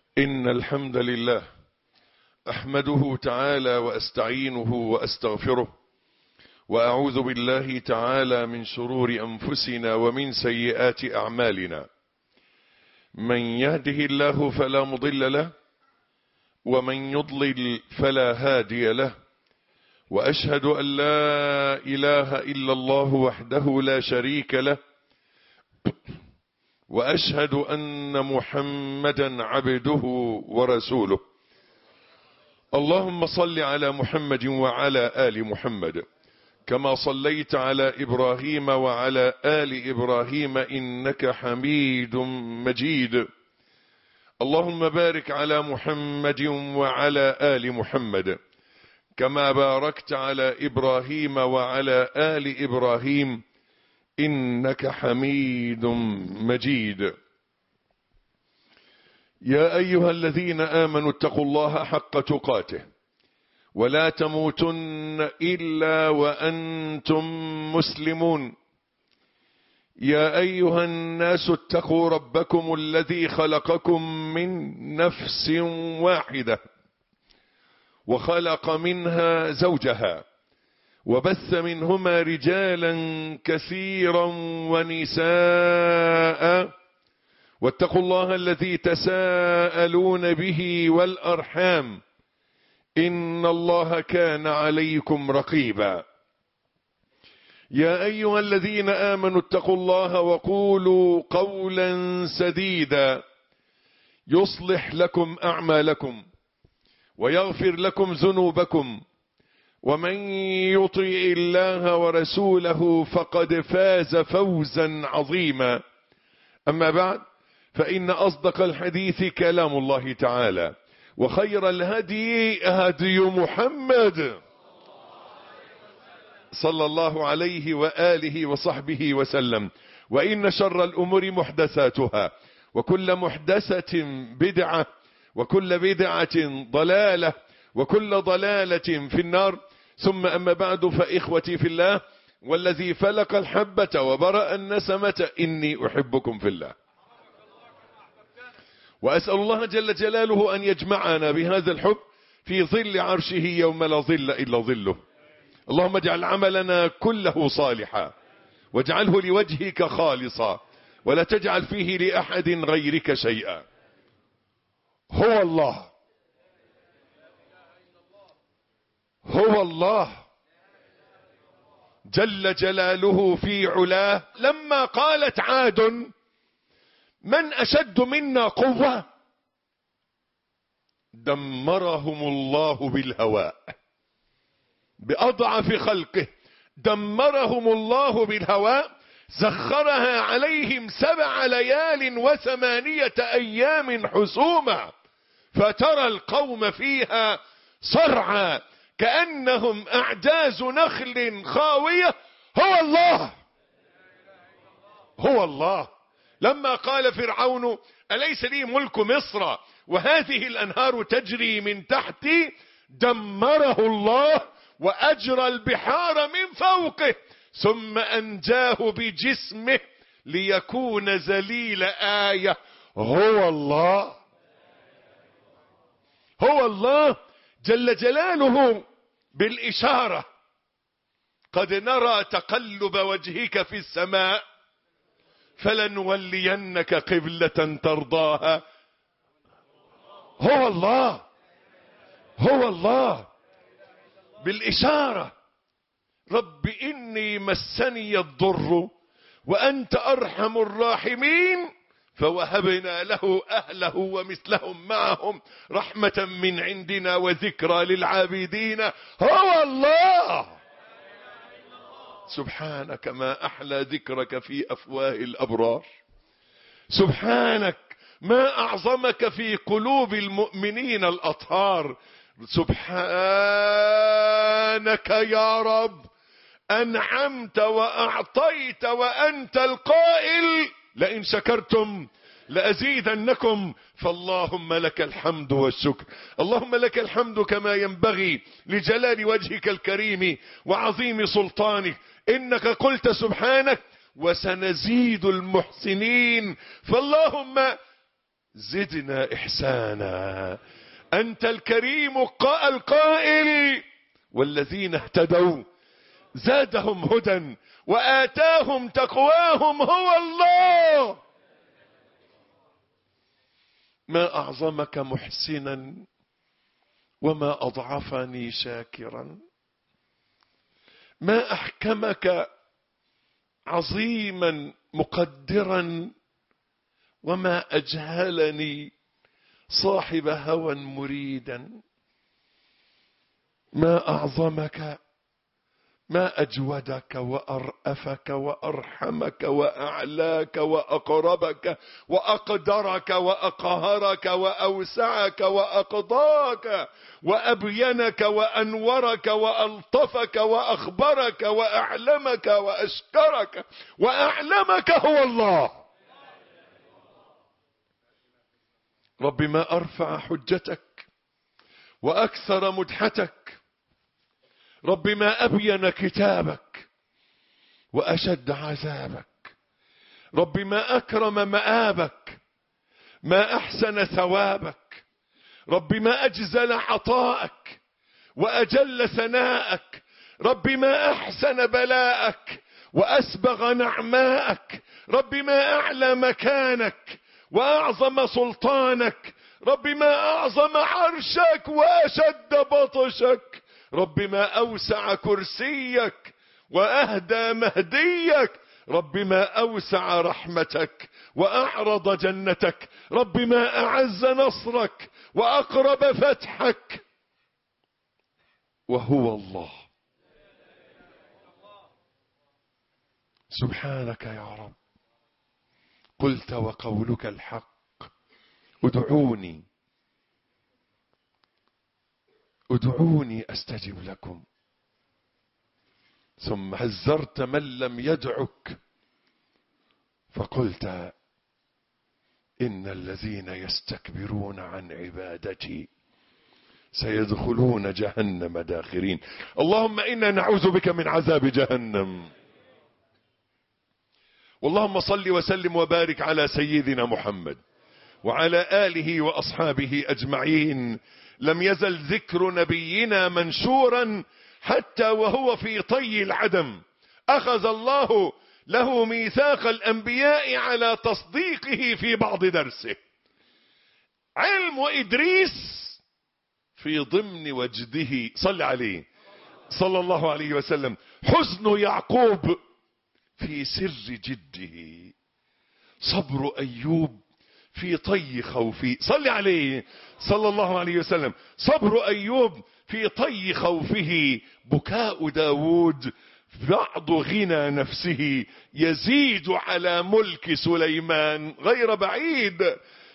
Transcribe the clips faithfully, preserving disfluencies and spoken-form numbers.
إن الحمد لله أحمده تعالى وأستعينه وأستغفره، وأعوذ بالله تعالى من شرور أنفسنا ومن سيئات أعمالنا. من يهده الله فلا مضل له، ومن يضلل فلا هادي له، وأشهد أن لا إله إلا الله وحده لا شريك له، وأشهد أن محمدا عبده ورسوله. اللهم صل على محمد وعلى آل محمد كما صليت على إبراهيم وعلى آل إبراهيم إنك حميد مجيد. اللهم بارك على محمد وعلى آل محمد كما باركت على إبراهيم وعلى آل إبراهيم إنك حميد مجيد. يا أيها الذين آمنوا اتقوا الله حق تقاته ولا تموتن إلا وأنتم مسلمون. يا أيها الناس اتقوا ربكم الذي خلقكم من نفس واحدة وخلق منها زوجها وبث منهما رجالا كثيرا ونساء، واتقوا الله الذي تساءلون به والأرحام إن الله كان عليكم رقيبا. يا أيها الذين آمنوا اتقوا الله وقولوا قولا سديدا يصلح لكم أعمالكم ويغفر لكم ذنوبكم، ومن يطع الله ورسوله فقد فاز فوزا عظيما. أما بعد، فإن أصدق الحديث كلام الله تعالى، وخير الهدي هدي محمد صلى الله عليه وآله وصحبه وسلم، وإن شر الأمور محدثاتها، وكل محدثة بدعة، وكل بدعة ضلالة، وكل ضلالة في النار. ثم أما بعد، فإخوتي في الله والذي فلق الحبة وبرأ النسمة إني أحبكم في الله، وأسأل الله جل جلاله أن يجمعنا بهذا الحب في ظل عرشه يوم لا ظل إلا ظله. اللهم اجعل عملنا كله صالحا، واجعله لوجهك خالصا، ولا تجعل فيه لأحد غيرك شيئا. هو الله، هو الله جل جلاله في علاه لما قالت عاد من أشد منا قوة دمرهم الله بالهواء، بأضعف خلقه دمرهم الله بالهواء، سخرها عليهم سبع ليال وثمانية أيام حسوما، فترى القوم فيها صرعى كأنهم أعجاز نخل خاوية. هو الله، هو الله. لما قال فرعون أليس لي ملك مصر وهذه الأنهار تجري من تحتي، دمره الله وأجرى البحار من فوقه، ثم أنجاه بجسمه ليكون ذليل آية. هو الله، هو الله جل جلاله بالإشارة. قد نرى تقلب وجهك في السماء فلنولينك قبلة ترضاها. هو الله، هو الله بالإشارة. رب إني مسني الضر وأنت أرحم الراحمين، فوهبنا له أهله ومثلهم معهم رحمة من عندنا وذكرى للعابدين. هو الله. سبحانك ما أحلى ذكرك في أفواه الأبرار، سبحانك ما أعظمك في قلوب المؤمنين الأطهار. سبحانك يا رب أنعمت وأعطيت وأنت القائل لئن شكرتم لأزيدنكم. فاللهم لك الحمد والشكر. اللهم لك الحمد كما ينبغي لجلال وجهك الكريم وعظيم سلطانك. إنك قلت سبحانك وسنزيد المحسنين. فاللهم زدنا إحسانا. أنت الكريم القائل والذين اهتدوا زادهم هدى وآتاهم تقواهم هو الله. ما أعظمك محسنا وما أضعفني شاكرا، ما أحكمك عظيما مقدرا وما أجهلني صاحب هوى مريدا. ما أعظمك، ما أجودك وأرأفك وأرحمك وأعلاك وأقربك وأقدرك وأقهرك وأوسعك وأقضاك وأبينك وأنورك وألطفك وأخبرك وأعلمك وأشكرك وأعلمك هو الله. رب ما أرفع حجتك وأكثر مدحتك، رب ما أبين كتابك وأشد عذابك، رب ما أكرم مآبك، ما أحسن ثوابك، رب ما أجزل عطاءك وأجل ثناءك، رب ما أحسن بلاءك وأسبغ نعماءك، رب ما أعلى مكانك وأعظم سلطانك، رب ما أعظم عرشك وأشد بطشك، رب ما أوسع كرسيك وأهدى مهديك، رب ما أوسع رحمتك وأعرض جنتك، رب ما أعز نصرك وأقرب فتحك، وهو الله. سبحانك يا رب، قلت وقولك الحق، ادعوني ادعوني استجب لكم. ثم حذرت من لم يدعك فقلت ان الذين يستكبرون عن عبادتي سيدخلون جهنم داخرين. اللهم انا نعوذ بك من عذاب جهنم. واللهم صل وسلم وبارك على سيدنا محمد وعلى آله وأصحابه أجمعين. لم يزل ذكر نبينا منشورا حتى وهو في طي العدم. أخذ الله له ميثاق الأنبياء على تصديقه في بعض درسه. علم إدريس في ضمن وجده صل عليه صلى الله عليه وسلم. حزن يعقوب في سر جده. صبر أيوب في طي خوفه صل عليه صلى الله عليه وسلم. صبر أيوب في طي خوفه. بكاء داود بعض غنى نفسه يزيد على ملك سليمان غير بعيد.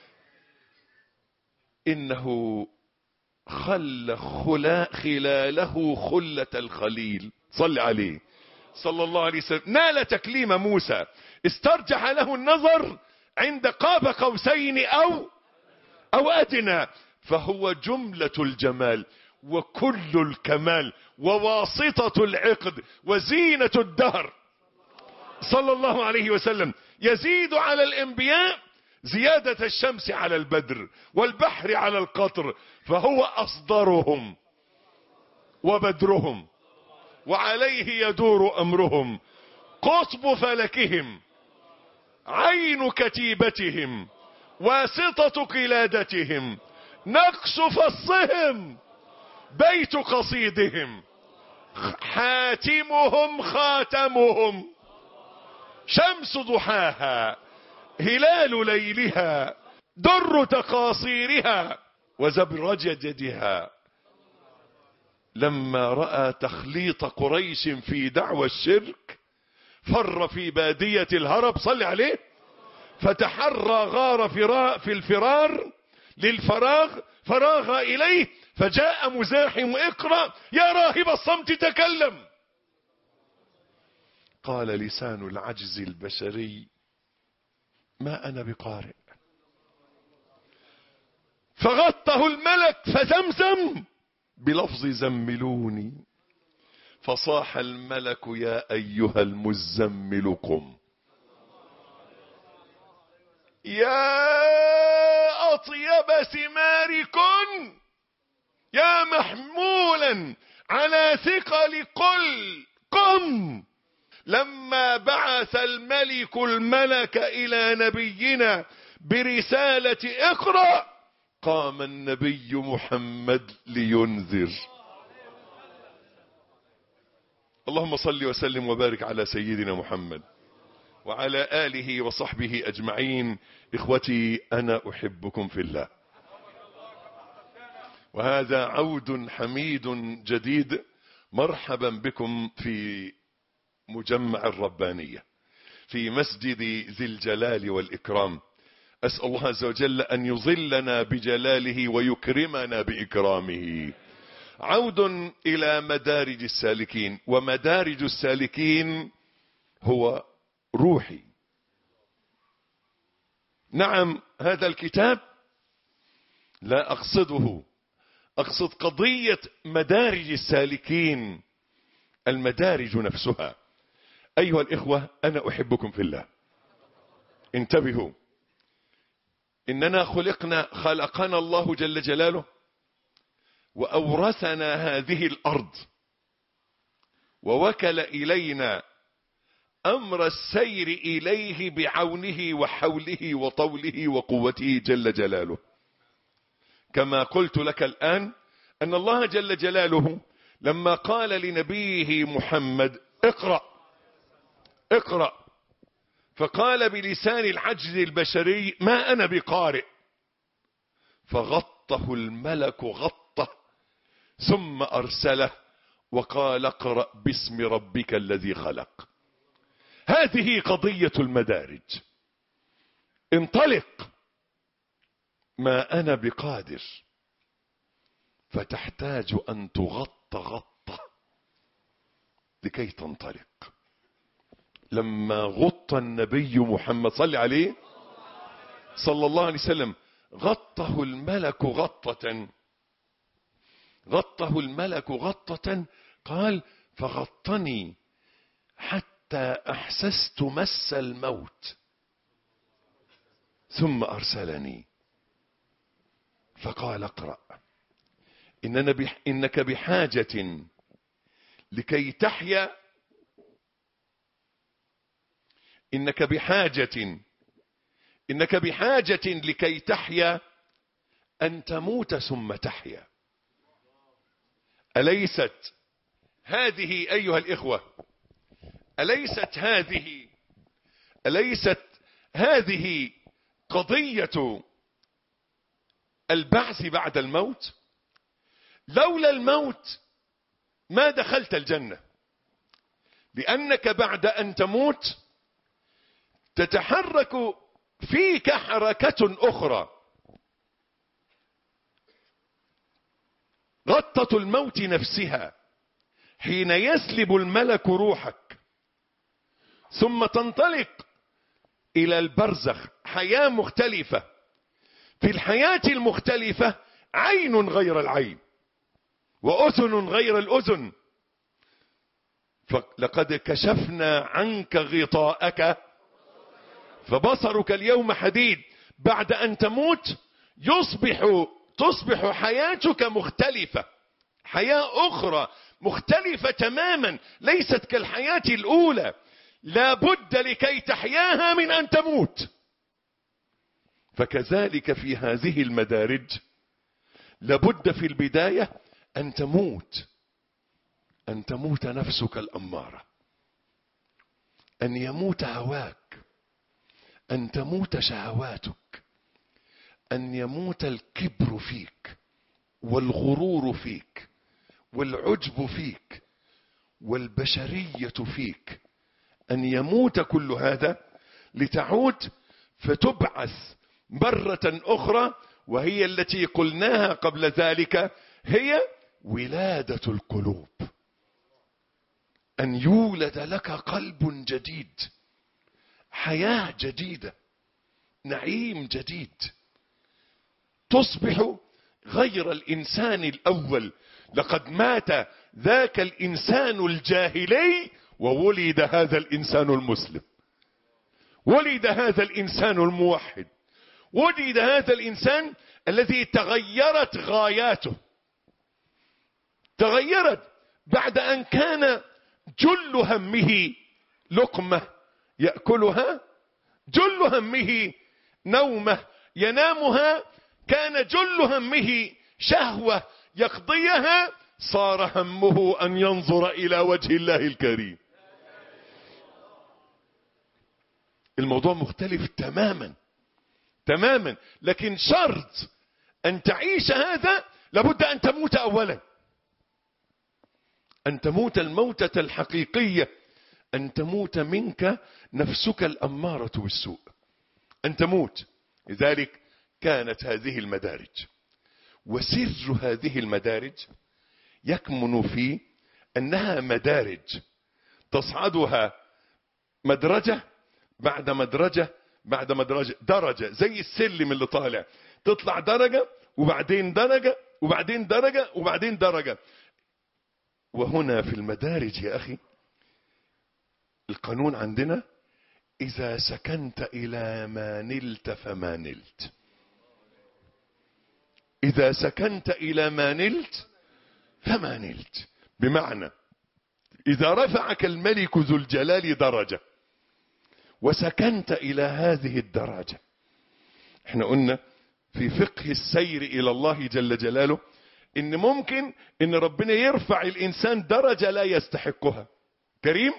إنه خل خلا خلاله خلة الخليل صل عليه صلى الله عليه وسلم. نال تكليم موسى، استرجح له النظر عند قاب قوسين أو أو أدنى، فهو جملة الجمال وكل الكمال وواسطة العقد وزينة الدهر صلى الله عليه وسلم. يزيد على الأنبياء زيادة الشمس على البدر والبحر على القطر، فهو أصدرهم وبدرهم وعليه يدور أمرهم. قطب فلكهم، عين كتيبتهم، واسطة قلادتهم، نقش فصهم، بيت قصيدهم، حاتمهم خاتمهم، شمس ضحاها، هلال ليلها، در تقاصيرها، وزبرجدها. لما رأى تخليط قريش في دعوى الشرك فر في بادية الهرب صل عليه، فتحرى غار فراء في الفرار للفراغ فراغ إليه، فجاء مزاحم اقرأ يا راهب الصمت تكلم. قال لسان العجز البشري ما أنا بقارئ. فغطه الملك فزمزم بلفظ زملوني، فصاح الملك يا أيها المزمل قم. يا أطيب ثماركن يا محمولا على ثقل قل قم. لما بعث الملك الملك إلى نبينا برسالة اقرأ قام النبي محمد لينذر. اللهم صل وسلم وبارك على سيدنا محمد وعلى آله وصحبه أجمعين. إخوتي أنا أحبكم في الله، وهذا عود حميد جديد. مرحبا بكم في مجمع الربانية في مسجد ذي الجلال والإكرام. أسأل الله عز وجل أن يظلنا بجلاله ويكرمنا بإكرامه. عود إلى مدارج السالكين، ومدارج السالكين هو روحي. نعم، هذا الكتاب لا أقصده، أقصد قضية مدارج السالكين، المدارج نفسها. أيها الإخوة أنا أحبكم في الله، انتبهوا. إننا خلقنا خلقنا الله جل جلاله وأورثنا هذه الأرض، ووكل إلينا أمر السير إليه بعونه وحوله وطوله وقوته جل جلاله. كما قلت لك الآن أن الله جل جلاله لما قال لنبيه محمد اقرأ اقرأ، فقال بلسان العجز البشري ما أنا بقارئ، فغطه الملك غطه ثم أرسله وقال اقرأ باسم ربك الذي خلق. هذه قضية المدارج. انطلق، ما أنا بقادر، فتحتاج أن تغط غطة لكي تنطلق. لما غط النبي محمد صلى عليه صلى الله عليه وسلم غطه الملك غطة غطه الملك غطة قال فغطني حتى أحسست مس الموت ثم أرسلني فقال اقرأ إننا بح إنك بحاجة لكي تحيا إنك بحاجة إنك بحاجة لكي تحيا أن تموت ثم تحيا. أليست هذه أيها الإخوة أليست هذه أليست هذه قضية البعث بعد الموت؟ لولا الموت ما دخلت الجنة، لأنك بعد أن تموت تتحرك فيك حركة أخرى. غطة الموت نفسها حين يسلب الملك روحك ثم تنطلق إلى البرزخ، حياة مختلفة. في الحياة المختلفة عين غير العين وأذن غير الأذن. فلقد كشفنا عنك غطاءك فبصرك اليوم حديد. بعد أن تموت يصبح تصبح حياتك مختلفة، حياة أخرى مختلفة تماما، ليست كالحياة الأولى. لا بد لكي تحياها من أن تموت. فكذلك في هذه المدارج لابد في البداية أن تموت، أن تموت نفسك الأمارة، أن يموت هواك، أن تموت شهواتك، أن يموت الكبر فيك والغرور فيك والعجب فيك والبشرية فيك، أن يموت كل هذا لتعود فتبعث مرة أخرى، وهي التي قلناها قبل ذلك، هي ولادة القلوب. أن يولد لك قلب جديد، حياة جديدة، نعيم جديد، تصبح غير الإنسان الأول. لقد مات ذاك الإنسان الجاهلي وولد هذا الإنسان المسلم، ولد هذا الإنسان الموحد، وجد هذا الإنسان الذي تغيرت غاياته، تغيرت بعد أن كان جل همه لقمة يأكلها، جل همه نومه ينامها، كان جل همه شهوة يقضيها، صار همه أن ينظر إلى وجه الله الكريم. الموضوع مختلف تماما تماما، لكن شرط أن تعيش هذا لابد أن تموت أولا، أن تموت الموتة الحقيقية، أن تموت منك نفسك الأمارة بالسوء، أن تموت. لذلك كانت هذه المدارج، وسر هذه المدارج يكمن في أنها مدارج تصعدها مدرجة بعد مدرجة بعد مدرجة، درجة زي السلم اللي طالع، تطلع درجة وبعدين درجة وبعدين درجة وبعدين درجة. وهنا في المدارج يا أخي القانون عندنا: إذا سكنت إلى ما نلت فما نلت، إذا سكنت إلى ما نلت فما نلت. بمعنى إذا رفعك الملك ذو الجلال درجة وسكنت إلى هذه الدرجة، احنا قلنا في فقه السير إلى الله جل جلاله إن ممكن إن ربنا يرفع الإنسان درجة لا يستحقها. كريم؟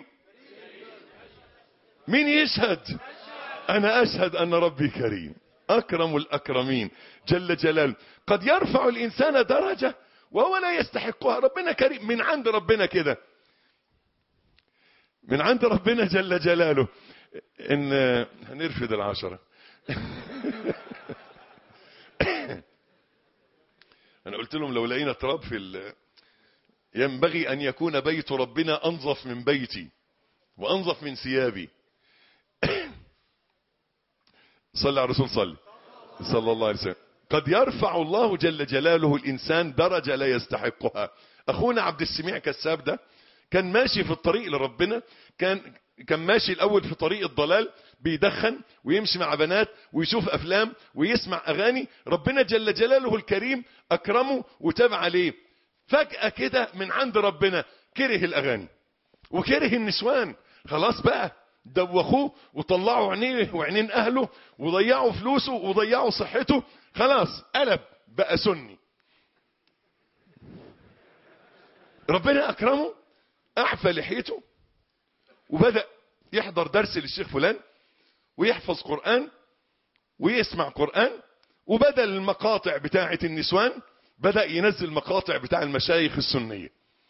مين يشهد؟ أنا أشهد أن ربي كريم أكرم الأكرمين جل جلاله. قد يرفع الإنسان درجة وهو لا يستحقها، ربنا كريم من عند ربنا كده، من عند ربنا جل جلاله. إن هنرفد العشرة أنا قلت لهم لو لقينا تراب في ال... ينبغي أن يكون بيت ربنا أنظف من بيتي وأنظف من ثيابي. صلى على الرسول، صلى صلى الله عليه وسلم. قد يرفع الله جل جلاله الإنسان درجة لا يستحقها. أخونا عبد السميع كساب ده كان ماشي في الطريق لربنا، كان كان ماشي الأول في طريق الضلال، بيدخن ويمشي مع بنات ويشوف أفلام ويسمع أغاني. ربنا جل جلاله الكريم أكرمه وتاب عليه. فجأة كده من عند ربنا كره الأغاني وكره النسوان، خلاص بقى دوخوه وطلعوا عينيه وعينين أهله وضيعوا فلوسه وضيعوا صحته، خلاص قلب بقى سني. ربنا أكرمه، أعفى لحيته وبدأ يحضر درس للشيخ فلان ويحفظ قرآن ويسمع قرآن، وبدل المقاطع بتاعة النسوان بدأ ينزل مقاطع بتاع المشايخ السنية.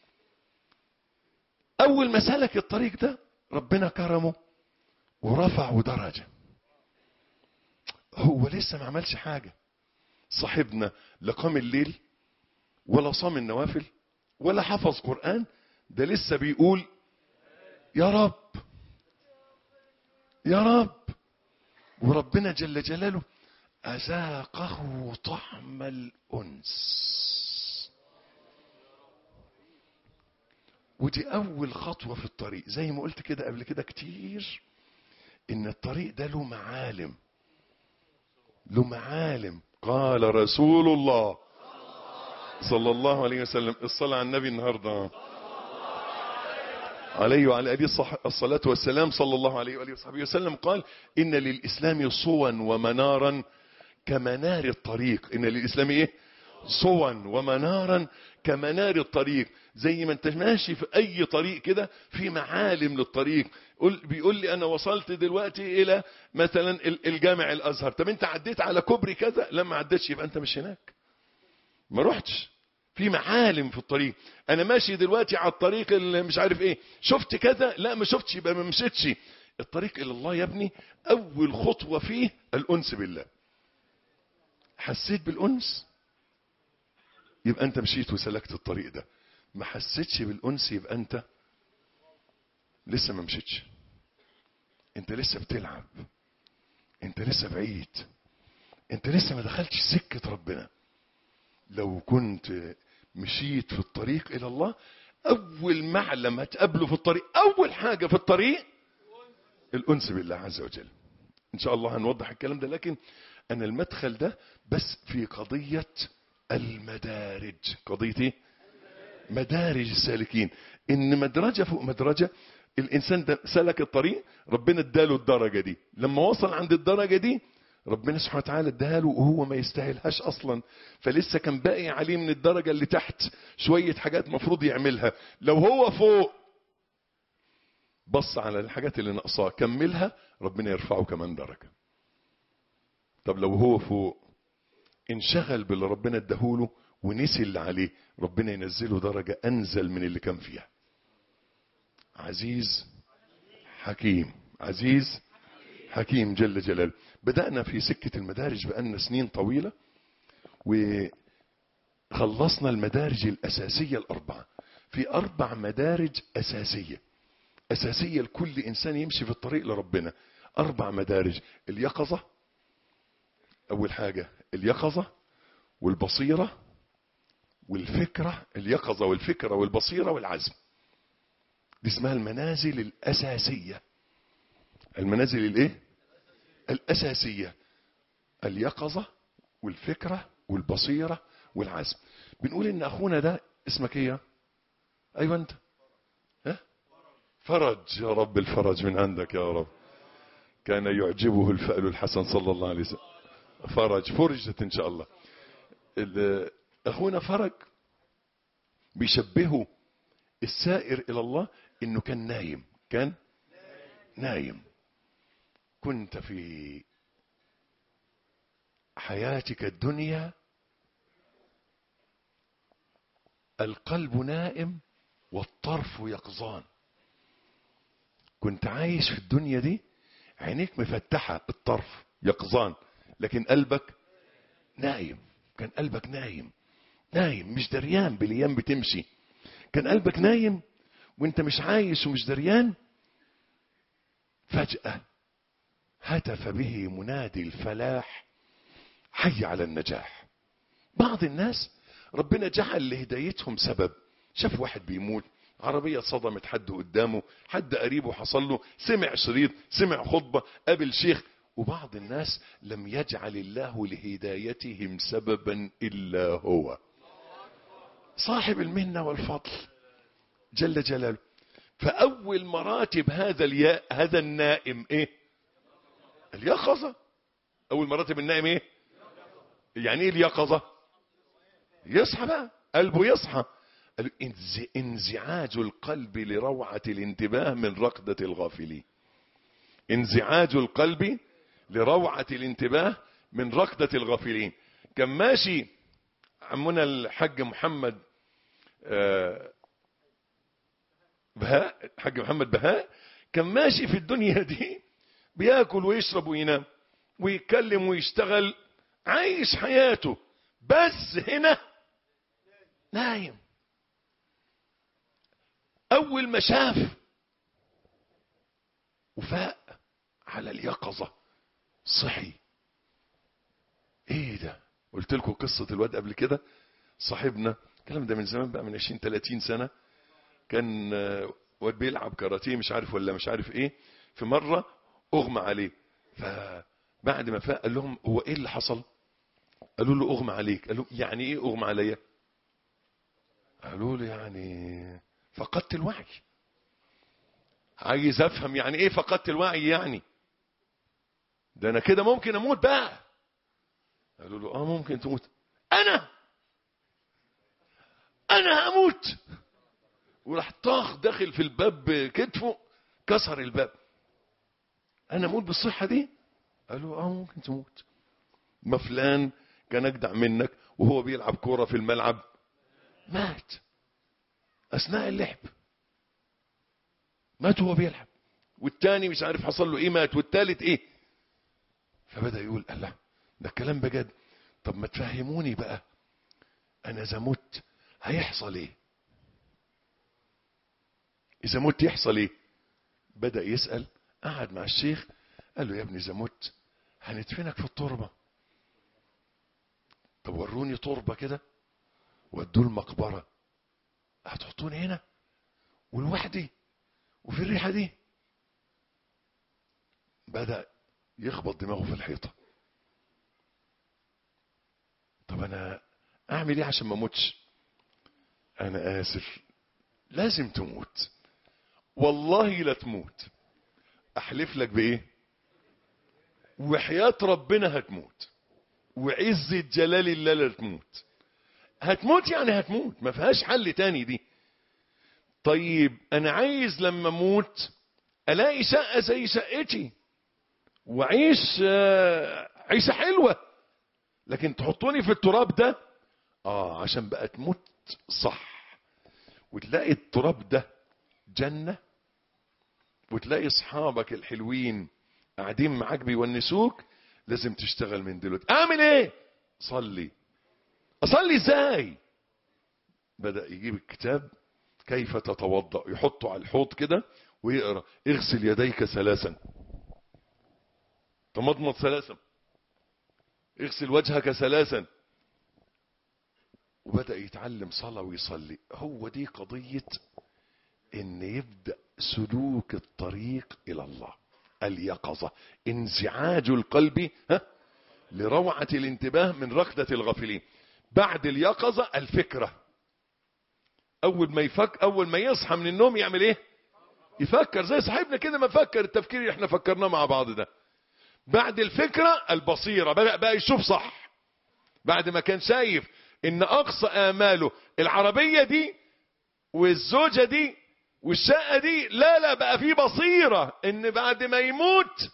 أول ما سلك الطريق ده ربنا كرمه ورفعه درجة. هو لسه ما عملش حاجة، صاحبنا لا قام الليل ولا صام النوافل ولا حفظ قرآن، ده لسه بيقول يا رب يا رب. وربنا جل جلاله أذاقه طعم الأنس. ودي أول خطوة في الطريق، زي ما قلت كده قبل كده كتير، إن الطريق ده له معالم، له معالم. قال رسول الله صلى الله عليه وسلم، الصلاة على النبي النهاردة عليه وعلى آله الصلاة والسلام، صلى الله عليه وآله وصحبه وسلم، قال إن للإسلام صوا ومنارا كمنار الطريق. إن للإسلام إيه؟ صوا ومنارا كمنار الطريق. زي ما انت ماشي في أي طريق كده في معالم للطريق. بيقول لي أنا وصلت دلوقتي إلى مثلا الجامع الأزهر، طب أنت عديت على كوبري كذا؟ لما عدتش يبقى أنت مش هناك، ما رحتش. في معالم في الطريق. انا ماشي دلوقتي على الطريق اللي مش عارف ايه، شفت كذا؟ لا ما شفتش يبقى ما مشيتش. الطريق الى الله يا ابني اول خطوة فيه الانس بالله. حسيت بالانس يبقى انت مشيت وسلكت الطريق ده. ما حسيتش بالانس يبقى انت لسه ما مشيتش، انت لسه بتلعب، انت لسه بعيد، انت لسه ما دخلتش سكة ربنا. لو كنت مشيت في الطريق إلى الله، أول معلم هتقابله في الطريق، أول حاجة في الطريق الأنس بالله عز وجل. إن شاء الله هنوضح الكلام ده، لكن انا المدخل ده بس في قضية المدارج. قضية ايه؟ مدارج السالكين. ان مدرجة فوق مدرجة. الانسان ده سلك الطريق، ربنا اداله الدرجة دي. لما وصل عند الدرجة دي ربنا سبحانه وتعالى اداها له وهو ما يستاهلهاش اصلا، فلسه كان باقي عليه من الدرجة اللي تحت شوية حاجات مفروض يعملها. لو هو فوق بص على الحاجات اللي ناقصاه كملها، ربنا يرفعه كمان درجة. طب لو هو فوق انشغل باللي ربنا اداهوله ونسي اللي عليه، ربنا ينزله درجة انزل من اللي كان فيها. عزيز حكيم، عزيز حكيم جل جلاله. بدأنا في سكة المدارج بقالنا سنين طويلة، وخلصنا المدارج الأساسية الأربعة. في أربع مدارج أساسية أساسية لكل إنسان يمشي في الطريق لربنا. أربع مدارج: اليقظة، أول حاجة اليقظة والبصيرة والفكرة. اليقظة والفكرة والبصيرة والعزم، دي اسمها المنازل الأساسية. المنازل الايه؟ الأساسية: اليقظة والفكرة والبصيرة والعزم. بنقول ان اخونا ده اسمك ايه؟ ايوه انت، ها؟ فرج. يا رب الفرج من عندك يا رب. كان يعجبه الفأل الحسن صلى الله عليه وسلم. فرج، فرجت ان شاء الله. اخونا فرج بيشبهه السائر الى الله انه كان نايم. كان نايم. كنت في حياتك الدنيا القلب نائم والطرف يقظان. كنت عايش في الدنيا دي عينيك مفتحة، الطرف يقظان، لكن قلبك نايم. كان قلبك نايم نايم مش دريان بالايام بتمشي. كان قلبك نايم وانت مش عايش ومش دريان. فجأة هتف به منادي الفلاح: حي على النجاح. بعض الناس ربنا جعل لهدايتهم سبب. شاف واحد بيموت، عربية صدمت حد قدامه، حد قريبه حصل له، سمع شريط، سمع خطبة، قابل شيخ. وبعض الناس لم يجعل الله لهدايتهم سببا إلا هو صاحب المنة والفضل جل جلاله. فأول مراتب هذا الياء هذا النائم ايه؟ اليقظة. أول مراتب النائم ايه؟ يعني ايه اليقظة؟ يصحى بقى، قلبه يصحى. انزعاج القلب لروعة الانتباه من رقدة الغافلين. انزعاج القلب لروعة الانتباه من رقدة الغافلين. كان ماشي عمنا الحاج محمد بهاء، الحاج محمد بهاء، كان ماشي في الدنيا دي بياكل ويشرب وينام ويتكلم ويشتغل، عايش حياته، بس هنا نايم. اول ما شاف وفاق على اليقظة صحي. ايه ده؟ قلت لكم قصة الواد قبل كده، صاحبنا، الكلام ده من زمان بقى، من عشرين ثلاثين سنة. كان واد بيلعب كاراتيه مش عارف ولا مش عارف ايه، في مرة اغمى عليه. فبعد ما فاق قال لهم: هو ايه اللي حصل؟ قالوا له: اغمى عليك. قال له: يعني ايه اغمى عليا؟ قالوا له: يعني فقدت الوعي. عايز افهم يعني ايه فقدت الوعي؟ يعني ده انا كده ممكن اموت بقى. قالوا له: اه ممكن تموت. انا انا هموت. وراح طاخ داخل في الباب بكتفه، كسر الباب. انا اموت بالصحة دي؟ قالوا: اه ممكن تموت. ما فلان كان اجدع منك وهو بيلعب كورة في الملعب مات اثناء اللعب، مات وهو بيلعب. والتاني مش عارف حصل له ايه مات، والتالت ايه. فبدأ يقول: الله، ده الكلام بجد. طب ما تفهموني بقى، انا اذا مت هيحصل ايه؟ اذا مت يحصل ايه؟ بدأ يسأل. قعد مع الشيخ قال له: يا ابني اذا مت هندفنك في التربة. طب وروني تربة كده. ودوا المقبرة. هتحطوني هنا ولوحدي وفي الريحة دي؟ بدأ يخبط دماغه في الحيطة. انا اعمل ايه عشان ما اموتش؟ انا اسف، لازم تموت، والله لا تموت، احلف لك بايه؟ وحياة ربنا هتموت، وعزة جلال الله لا تموت. هتموت يعني هتموت، ما فيهاش حل تاني دي. طيب انا عايز لما اموت الاقي شقة زي شقتي وعيش عيشة حلوة، لكن تحطوني في التراب ده اه عشان بقى تموت صح، وتلاقي التراب ده جنة، وتلاقي اصحابك الحلوين قاعدين معاك بيونسوك. لازم تشتغل من دلوقتي. اعمل ايه؟ صلي. اصلي ازاي؟ بدأ يجيب الكتاب كيف تتوضأ، يحطه على الحوض كده ويقرأ اغسل يديك ثلاثا، تمضمض ثلاثا، اغسل وجهك ثلاثا. وبدأ يتعلم صلاة ويصلي. هو دي قضية ان يبدأ سلوك الطريق الى الله. اليقظة، انزعاج القلب ها لروعة الانتباه من ركضة الغافلين. بعد اليقظة الفكرة. اول ما يفك اول ما يصحى من النوم يعمل ايه؟ يفكر زي صاحبنا كده ما فكر التفكير اللي احنا فكرناه مع بعض ده. بعد الفكرة البصيرة، بدأ بقى يشوف صح. بعد ما كان شايف ان اقصى اماله العربية دي والزوجة دي والشقة دي، لا لا بقى في بصيرة ان بعد ما يموت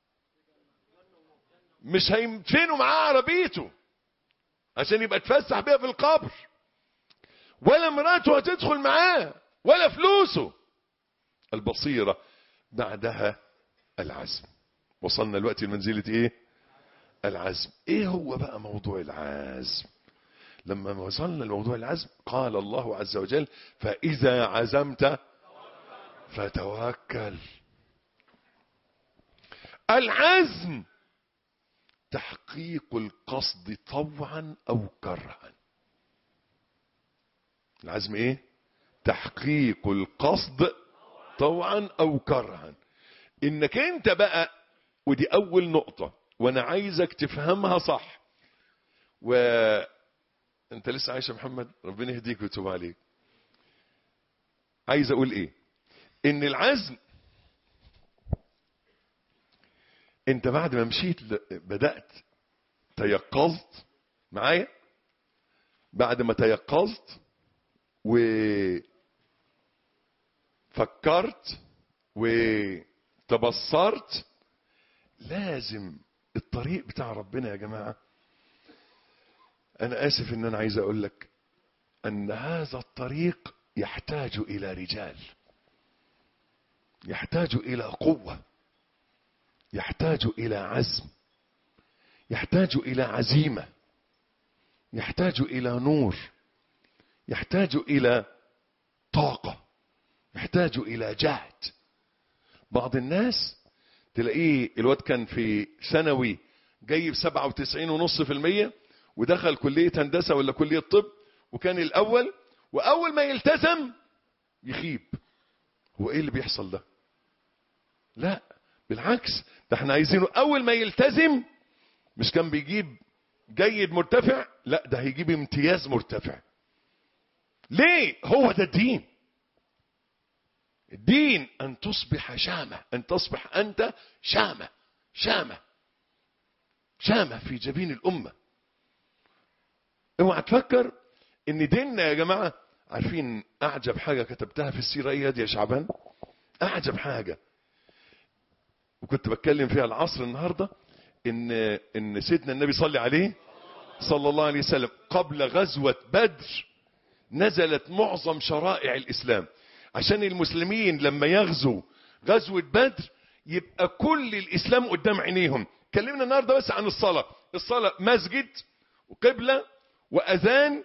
مش هيدفنوا معاه عربيته عشان يبقى اتفسح بيها في القبر، ولا مراته هتدخل معاه، ولا فلوسه. البصيرة. بعدها العزم. وصلنا الوقت لمنزلة ايه؟ العزم. ايه هو بقى موضوع العزم؟ لما وصلنا لموضوع العزم قال الله عز وجل فإذا عزمت فتوكل. العزم تحقيق القصد طوعا او كرها. العزم ايه؟ تحقيق القصد طوعا او كرها. انك انت بقى، ودي اول نقطة وانا عايزك تفهمها صح. وانت لسه عايش يا محمد، ربنا يهديك ويتوب عليك. عايز اقول ايه؟ ان العزم انت بعد ما مشيت بدأت تيقظت معايا. بعد ما تيقظت وفكرت وتبصرت، لازم الطريق بتاع ربنا يا جماعة. انا اسف ان انا عايز اقول لك ان هذا الطريق يحتاج الى رجال، يحتاج الى قوة، يحتاج الى عزم، يحتاج الى عزيمة، يحتاج الى نور، يحتاج الى طاقة، يحتاج الى جهد. بعض الناس تلاقيه الواد كان في ثانوي جايب سبعة وتسعين ونص في المية ودخل كلية هندسة ولا كلية طب وكان الاول، واول ما يلتزم يخيب. هو ايه اللي بيحصل ده؟ لا بالعكس، ده احنا عايزينه اول ما يلتزم مش كان بيجيب جيد مرتفع، لا ده هيجيب امتياز مرتفع. ليه؟ هو ده الدين. الدين ان تصبح شامة، ان تصبح انت شامة، شامة شامة في جبين الامة. اوعى تفكر ان ديننا يا جماعة. عارفين اعجب حاجة كتبتها في السيرة ايه يا شعبان؟ اعجب حاجة وكنت بتكلم فيها العصر النهاردة، ان ان سيدنا النبي صلى عليه صلى الله عليه وسلم قبل غزوة بدر نزلت معظم شرائع الاسلام عشان المسلمين لما يغزوا غزوة بدر يبقى كل الاسلام قدام عينيهم. كلمنا النهاردة بس عن الصلاة. الصلاة مسجد وقبلة واذان،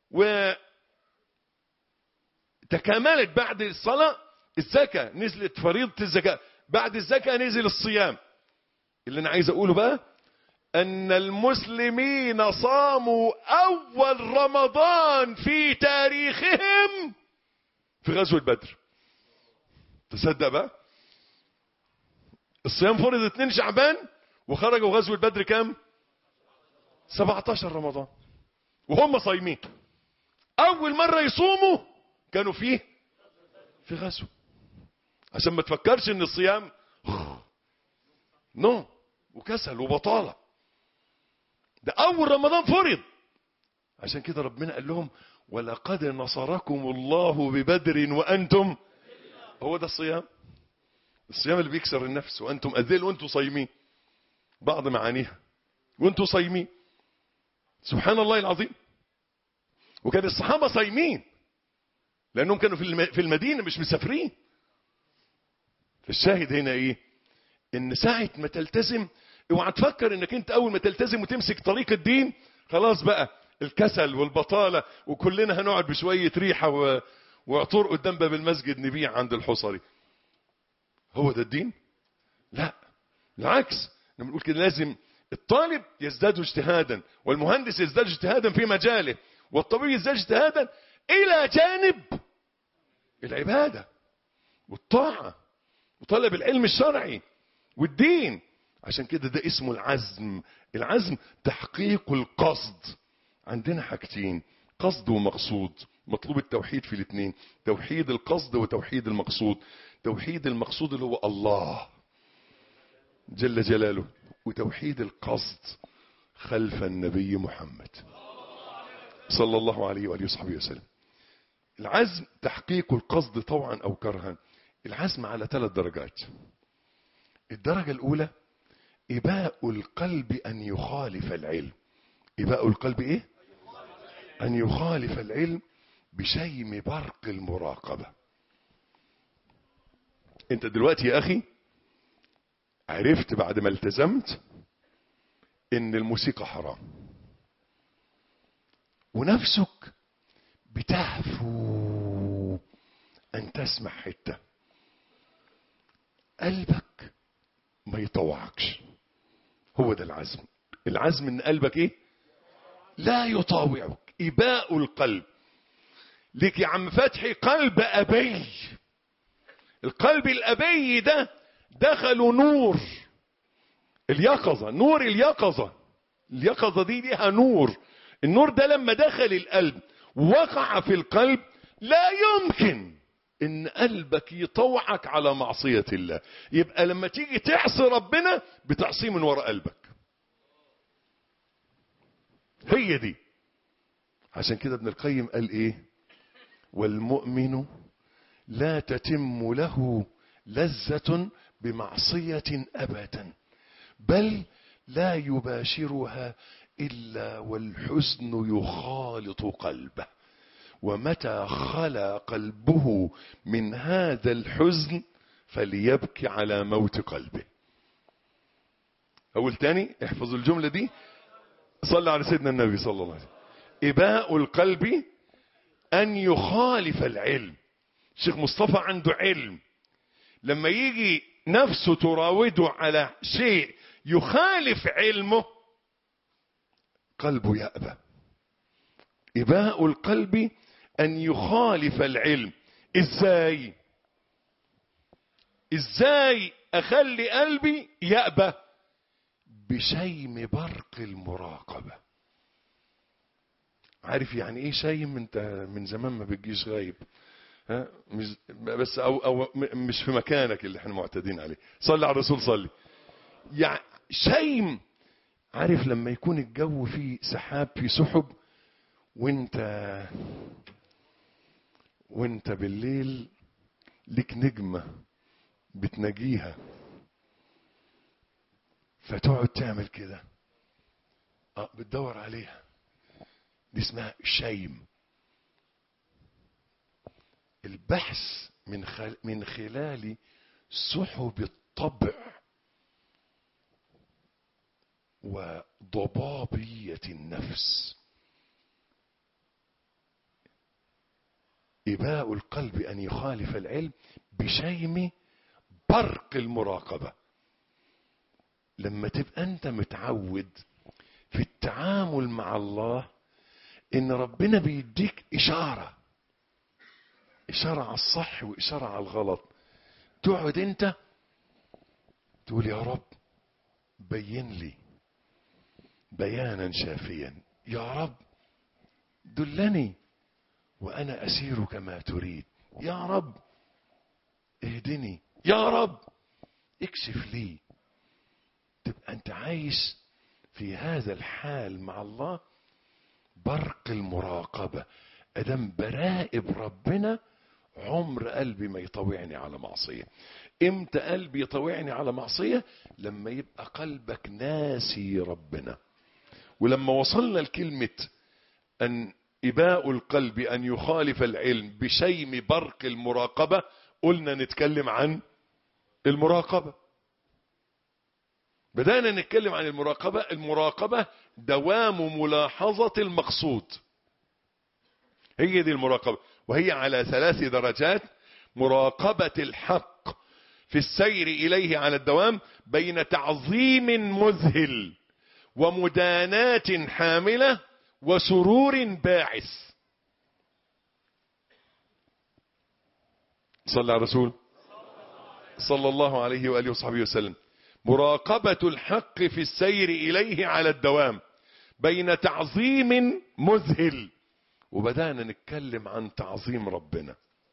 وتكاملت بعد الصلاة الزكاة، نزلت فريضة الزكاة، بعد الزكاة نزل الصيام. اللي انا عايز اقوله بقى ان المسلمين صاموا اول رمضان في تاريخهم في غزوة بدر. تصدق بقى؟ الصيام فرض اتنين شعبان وخرجوا غزوة بدر كام؟ سبعتاشر رمضان. وهم صايمين. اول مرة يصوموا كانوا فيه في غزو، عشان ما تفكرش ان الصيام نوم وكسل وبطالة. ده اول رمضان فرض، عشان كده ربنا قال لهم ولقد نصركم الله ببدر وانتم. هو ده الصيام، الصيام اللي بيكسر النفس. وانتم اذل وانتم صايمين، بعض معانيها وانتم صايمين. سبحان الله العظيم. وكان الصحابة صايمين لانهم كانوا في المدينة مش مسافرين. الشاهد هنا ايه؟ ان ساعة ما تلتزم اوعى تفكر انك انت اول ما تلتزم وتمسك طريق الدين خلاص بقى الكسل والبطالة وكلنا هنقعد بشوية ريحة و... وعطور قدام باب المسجد نبيع عند الحصري. هو ده الدين؟ لا، بالعكس. بنقول كده لازم الطالب يزداد اجتهادا، والمهندس يزداد اجتهادا في مجاله، والطبيب يزداد اجتهادا الى جانب العبادة والطاعة وطلب العلم الشرعي والدين. عشان كده ده اسمه العزم. العزم تحقيق القصد. عندنا حاجتين، قصد ومقصود. مطلوب التوحيد في الاثنين، توحيد القصد وتوحيد المقصود. توحيد المقصود اللي هو الله جل جلاله، وتوحيد القصد خلف النبي محمد صلى الله عليه وآله وصحبه وسلم. العزم تحقيق القصد طوعا أو كرها. العزم على ثلاث درجات. الدرجة الأولى إباء القلب أن يخالف العلم. إباء القلب إيه؟ أن يخالف العلم بشيم برق المراقبة. أنت دلوقتي يا أخي عرفت بعد ما التزمت إن الموسيقى حرام، ونفسك بتهفو أن تسمع حتة، قلبك ما يطوعكش. هو ده العزم. العزم ان قلبك ايه؟ لا يطاوعك. اباء القلب. ليك يا عم فتحي قلب ابي. القلب الابي ده دخلوا نور اليقظة، نور اليقظة. اليقظة دي ليها نور. النور ده لما دخل القلب وقع في القلب لا يمكن ان قلبك يطوعك على معصية الله. يبقى لما تيجي تعصي ربنا بتعصيه من وراء قلبك. هي دي. عشان كده ابن القيم قال ايه؟ والمؤمن لا تتم له لذة بمعصية ابدا، بل لا يباشرها الا والحزن يخالط قلبه، ومتى خلا قلبه من هذا الحزن فليبكي على موت قلبه. اول تاني احفظوا الجملة دي. صلى على سيدنا النبي صلى الله عليه وسلم. اباء القلب ان يخالف العلم. الشيخ مصطفى عنده علم، لما يجي نفسه تراوده على شيء يخالف علمه قلبه يأبى. اباء القلب ان يخالف العلم. ازاي ازاي اخلي قلبي يأبى؟ بشيم برق المراقبة. عارف يعني ايه شيم؟ انت من زمان ما بتجيش غايب، ها؟ مش بس او او مش في مكانك اللي احنا معتادين عليه. صلي على الرسول صلي. يعني شيم، عارف لما يكون الجو فيه سحاب، فيه سحب، وانت وانت بالليل لك نجمة بتنجيها، فتقعد تعمل كده، اه بتدور عليها. دي اسمها شيم. البحث من خل... من خلال سحب الطبع وضبابية النفس. إباء القلب أن يخالف العلم بشيم برق المراقبة. لما تبقى أنت متعود في التعامل مع الله إن ربنا بيديك إشارة، إشارة على الصح وإشارة على الغلط، تقعد أنت تقول يا رب بين لي بيانا شافيا، يا رب دلني وأنا أسير كما تريد. يا رب اهدني، يا رب اكشف لي. تبقى أنت عايش في هذا الحال مع الله، برق المراقبة. أدم براقب ربنا، عمر قلبي ما يطوعني على معصية. امتى قلبي يطوعني على معصية؟ لما يبقى قلبك ناسي ربنا. ولما وصلنا لكلمة أن إباء القلب أن يخالف العلم بشيم برق المراقبة، قلنا نتكلم عن المراقبة. بدأنا نتكلم عن المراقبة. المراقبة دوام ملاحظة المقصود، هي دي المراقبة، وهي على ثلاث درجات: مراقبة الحق في السير إليه على الدوام بين تعظيم مذهل ومداناة حاملة وسرور باعث. صلى على الرسول صلى الله عليه وآله وصحبه وسلم. مراقبة الحق في السير إليه على الدوام بين تعظيم مذهل. وبدأنا نتكلم عن تعظيم ربنا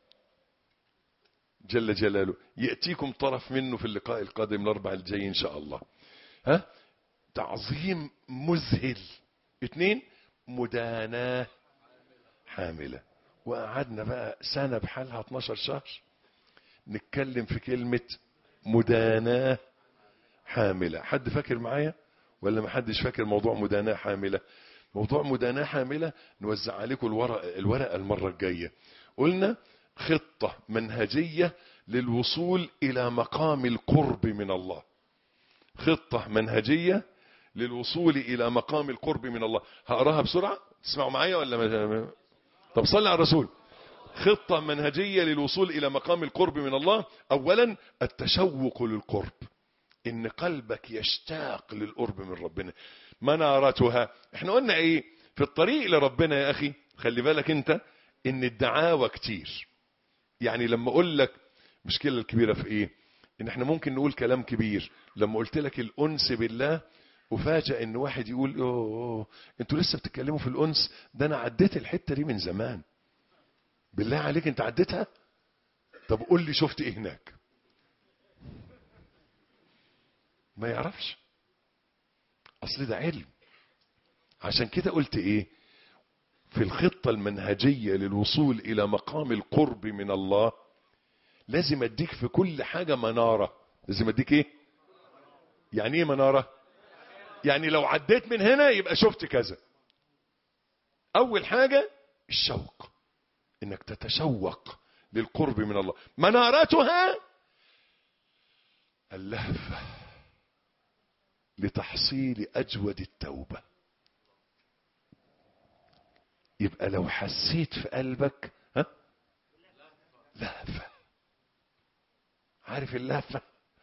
جل جلاله، يأتيكم طرف منه في اللقاء القادم الأربع الجاي إن شاء الله. ها؟ تعظيم مذهل. اثنين، مداناة حاملة. وقعدنا بقى سنة بحالها اتناشر شهر نتكلم في كلمة مداناة حاملة. حد فاكر معايا ولا ما حدش فاكر موضوع مداناة حاملة؟ موضوع مداناة حاملة نوزع عليكم الورقة, الورقة المرة الجاية. قلنا خطة منهجية للوصول إلى مقام القرب من الله. خطة منهجية للوصول إلى مقام القرب من الله. هقراها بسرعة تسمعوا معايا ولا ما؟ طب صلي على الرسول. خطة منهجية للوصول إلى مقام القرب من الله. أولا التشوق للقرب، إن قلبك يشتاق للقرب من ربنا. منارتها، احنا قلنا ايه في الطريق لربنا يا أخي؟ خلي بالك انت إن الدعاوى كتير. يعني لما أقول لك مشكلة الكبيرة في ايه؟ إن احنا ممكن نقول كلام كبير. لما قلت لك الأنس بالله، وفاجأ إن واحد يقول أوه, أوه انتوا لسه بتتكلموا في الأنس؟ ده أنا عديت الحتة دي من زمان. بالله عليك انت عديتها؟ طب قول لي شفت ايه هناك؟ ما يعرفش، اصل ده علم. عشان كده قلت ايه في الخطة المنهجية للوصول الى مقام القرب من الله؟ لازم اديك في كل حاجة منارة. لازم اديك ايه؟ يعني ايه منارة؟ يعني لو عديت من هنا يبقى شفت كذا. اول حاجة الشوق، انك تتشوق للقرب من الله. منارتها اللهفة لتحصيل أجود التوبة. يبقى لو حسيت في قلبك ها لهفة. عارف اللهفة؟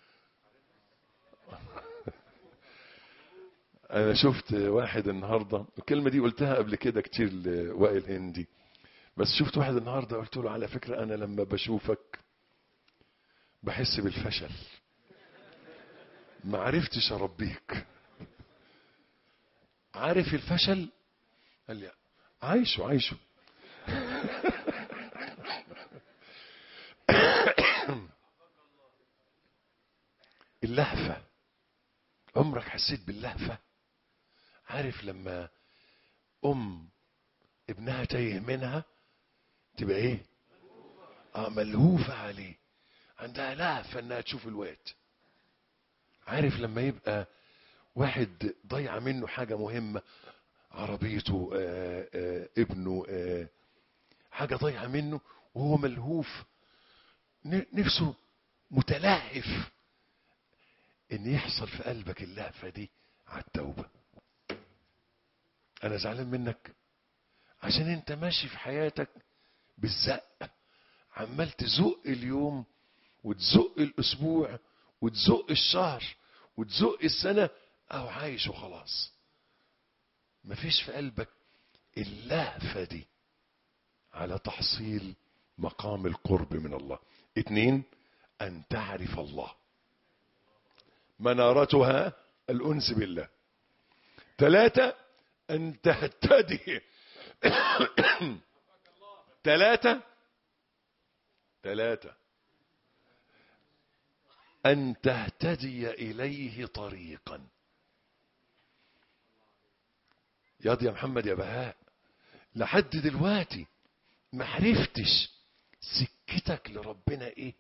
أنا شفت واحد النهاردة، الكلمة دي قلتها قبل كده كتير لوائل هندي، بس شفت واحد النهاردة قلت له على فكرة أنا لما بشوفك بحس بالفشل، ما عرفتش أربيك. عارف الفشل؟ قال لي عايشه عايشه. اللهفة، عمرك حسيت باللهفة؟ عارف لما أم ابنها تايه منها تبقى ايه؟ اه ملهوفة عليه، عندها لهفة انها تشوف الواد. عارف لما يبقى واحد ضيع منه حاجة مهمة، عربيته آآ آآ ابنه آآ حاجة ضيعة منه وهو ملهوف، نفسه متلهف ان يحصل في قلبك اللهفة دي على التوبة. انا زعلان منك عشان انت ماشي في حياتك بالزق، عمال تزق اليوم وتزق الاسبوع وتزق الشهر وتزق السنة، او عايش وخلاص. مفيش في قلبك اللهفة دي على تحصيل مقام القرب من الله. اتنين، ان تعرف الله، منارتها الانس بالله. ثلاثة، ان تهتدي ثلاثة ثلاثة أن تهتدي إليه طريقا. يا دي يا محمد يا بهاء، لحد دلوقتي ما عرفتش سكتك لربنا ايه؟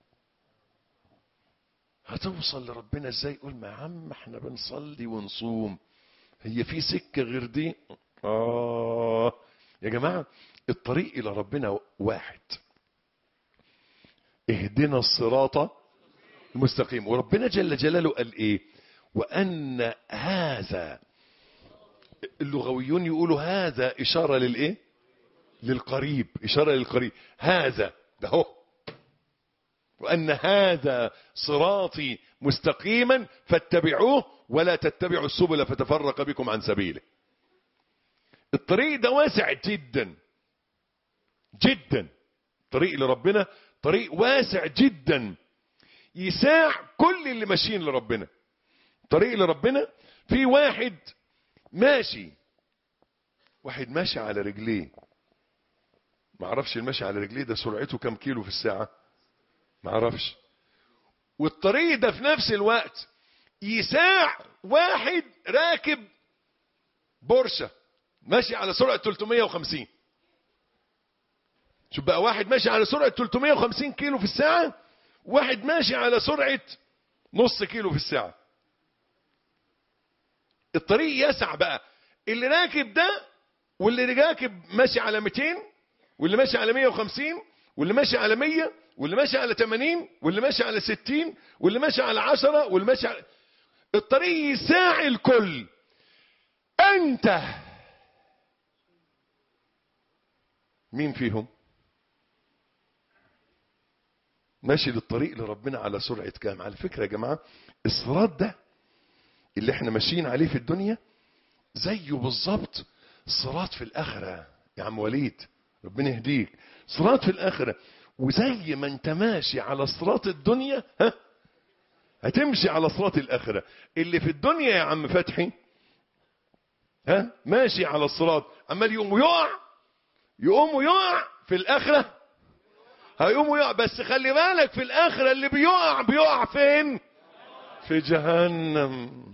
هتوصل لربنا ازاي؟ قول ما يا عم احنا بنصلي ونصوم، هي في سكة غير دي؟ آه يا جماعة، الطريق إلى ربنا واحد، اهدنا الصراط المستقيم. وربنا جل جلاله قال ايه؟ وأن هذا، اللغويون يقولوا هذا إشارة للإيه؟ للقريب، إشارة للقريب. هذا ده هو، وأن هذا صراطي مستقيما فاتبعوه ولا تتبعوا السبل فتفرق بكم عن سبيله. الطريق ده واسع جدا جدا، طريق لربنا طريق واسع جدا يساع كل اللي ماشيين لربنا. طريق لربنا في واحد ماشي، واحد ماشي على رجليه، ما عرفش الماشي على رجليه ده سرعته كم كيلو في الساعة، ما عرفش. والطريق ده في نفس الوقت يساع واحد راكب بورشة ماشي على سرعة ثلاثمائة وخمسين. شوف بقى، واحد ماشي على سرعة ثلاثمائة وخمسين كيلو في الساعة، واحد ماشي على سرعة نص كيلو في الساعة. الطريق يسع بقى، اللي راكب ده واللي راكب ماشي على مئتين، واللي ماشي على مئة وخمسين، واللي ماشي على مئة، واللي ماشي على ثمانين، واللي ماشي على ستين، واللي ماشي على عشرة، واللي ماشي على... الطريق يساع الكل. انت مين فيهم ماشي للطريق لربنا على سرعة كام؟ على فكرة يا جماعة، الصراط ده اللي احنا ماشيين عليه في الدنيا زيه بالظبط صراط في الآخرة. يا عم وليد ربنا يهديك، صراط في الآخرة. وزي ما انت ماشي على صراط الدنيا ها هتمشي على صراط الآخرة. اللي في الدنيا يا عم فتحي ها ماشي على الصراط عمال يقوم ويقع يقوم ويقع، في الآخرة هيقوم ويقع، بس خلي بالك في الآخرة اللي بيقع بيقع فين؟ في جهنم.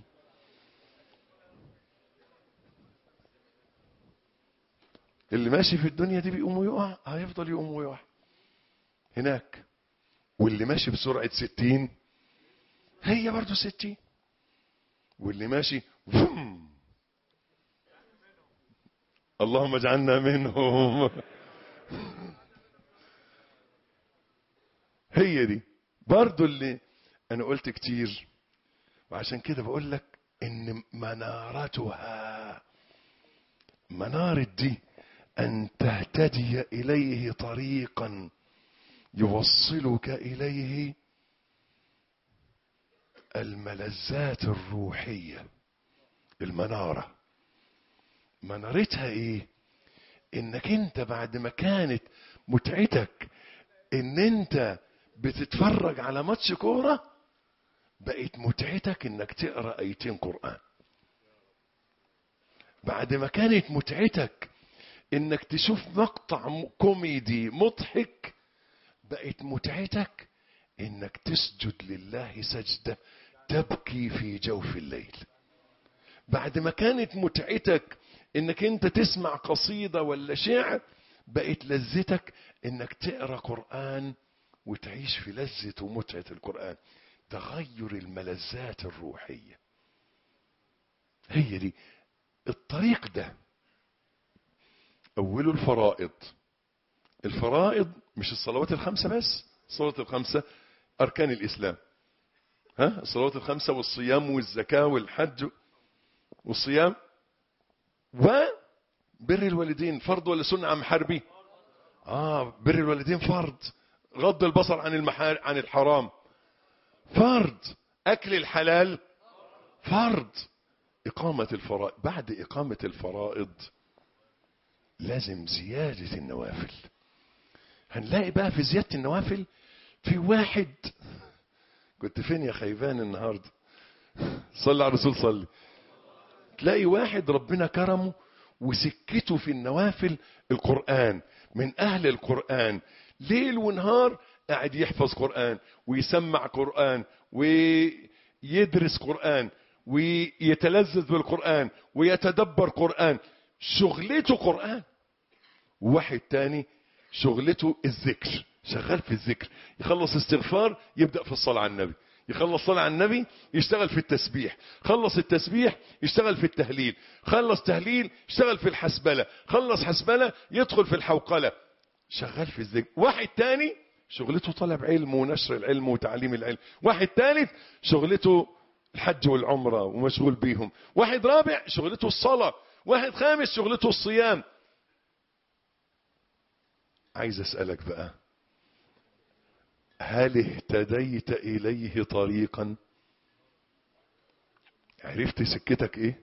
اللي ماشي في الدنيا دي بيقوم ويقع هيفضل يقوم ويقع هناك، واللي ماشي بسرعة ستين هي برضو ستين، واللي ماشي فم. اللهم اجعلنا منهم. هي دي برضو اللي انا قلت كتير، وعشان كده بقول لك ان منارتها، منارة دي ان تهتدي اليه طريقا يوصلك اليه الملذات الروحية. المنارة منارتها ايه؟ انك انت بعد ما كانت متعتك ان انت بتتفرج على ماتش كورة، بقت متعتك انك تقرأ ايتين قرآن. بعد ما كانت متعتك انك تشوف مقطع كوميدي مضحك، بقت متعتك انك تسجد لله سجدة تبكي في جوف الليل. بعد ما كانت متعتك انك انت تسمع قصيدة ولا شعر، بقت لذتك انك تقرأ قرآن وتعيش في لذة ومتعة القرآن. تغير الملذات الروحية هي دي الطريق ده. أوله الفرائض. الفرائض مش الصلوات الخمسة بس، الصلوات الخمسة أركان الإسلام، ها الصلوات الخمسة والصيام والزكاة والحج والصيام وبر الوالدين. فرض ولا سنة عم حربي؟ آه بر الوالدين فرض. غض البصر عن المحار عن الحرام فرض. أكل الحلال فرض. إقامة الفرائض. بعد إقامة الفرائض لازم زيادة النوافل. هنلاقي بقى في زيادة النوافل في واحد، كنت فين يا خيبان النهاردة؟ صلي على الرسول صلي. تلاقي واحد ربنا كرمه وسكته في النوافل القرآن، من أهل القرآن، ليل ونهار قاعد يحفظ قرآن ويسمع قرآن ويدرس قرآن ويتلذذ بالقرآن ويتدبر قرآن، شغلته قرآن. واحد تاني شغلته الذكر، شغال في الذكر، يخلص استغفار يبدأ في الصلاة على النبي، يخلص صلاة على النبي يشتغل في التسبيح، خلص التسبيح يشتغل في التهليل، خلص تهليل يشتغل في الحسبلة، خلص حسبلة يدخل في الحوقلة، شغال في الذكر. واحد تاني شغلته طلب علم ونشر العلم وتعليم العلم. واحد ثالث شغلته الحج والعمرة ومشغول بيهم. واحد رابع شغلته الصلاة. واحد خامس شغلته الصيام. عايز أسألك بقى، هل اهتديت إليه طريقا؟ عرفت سكتك ايه؟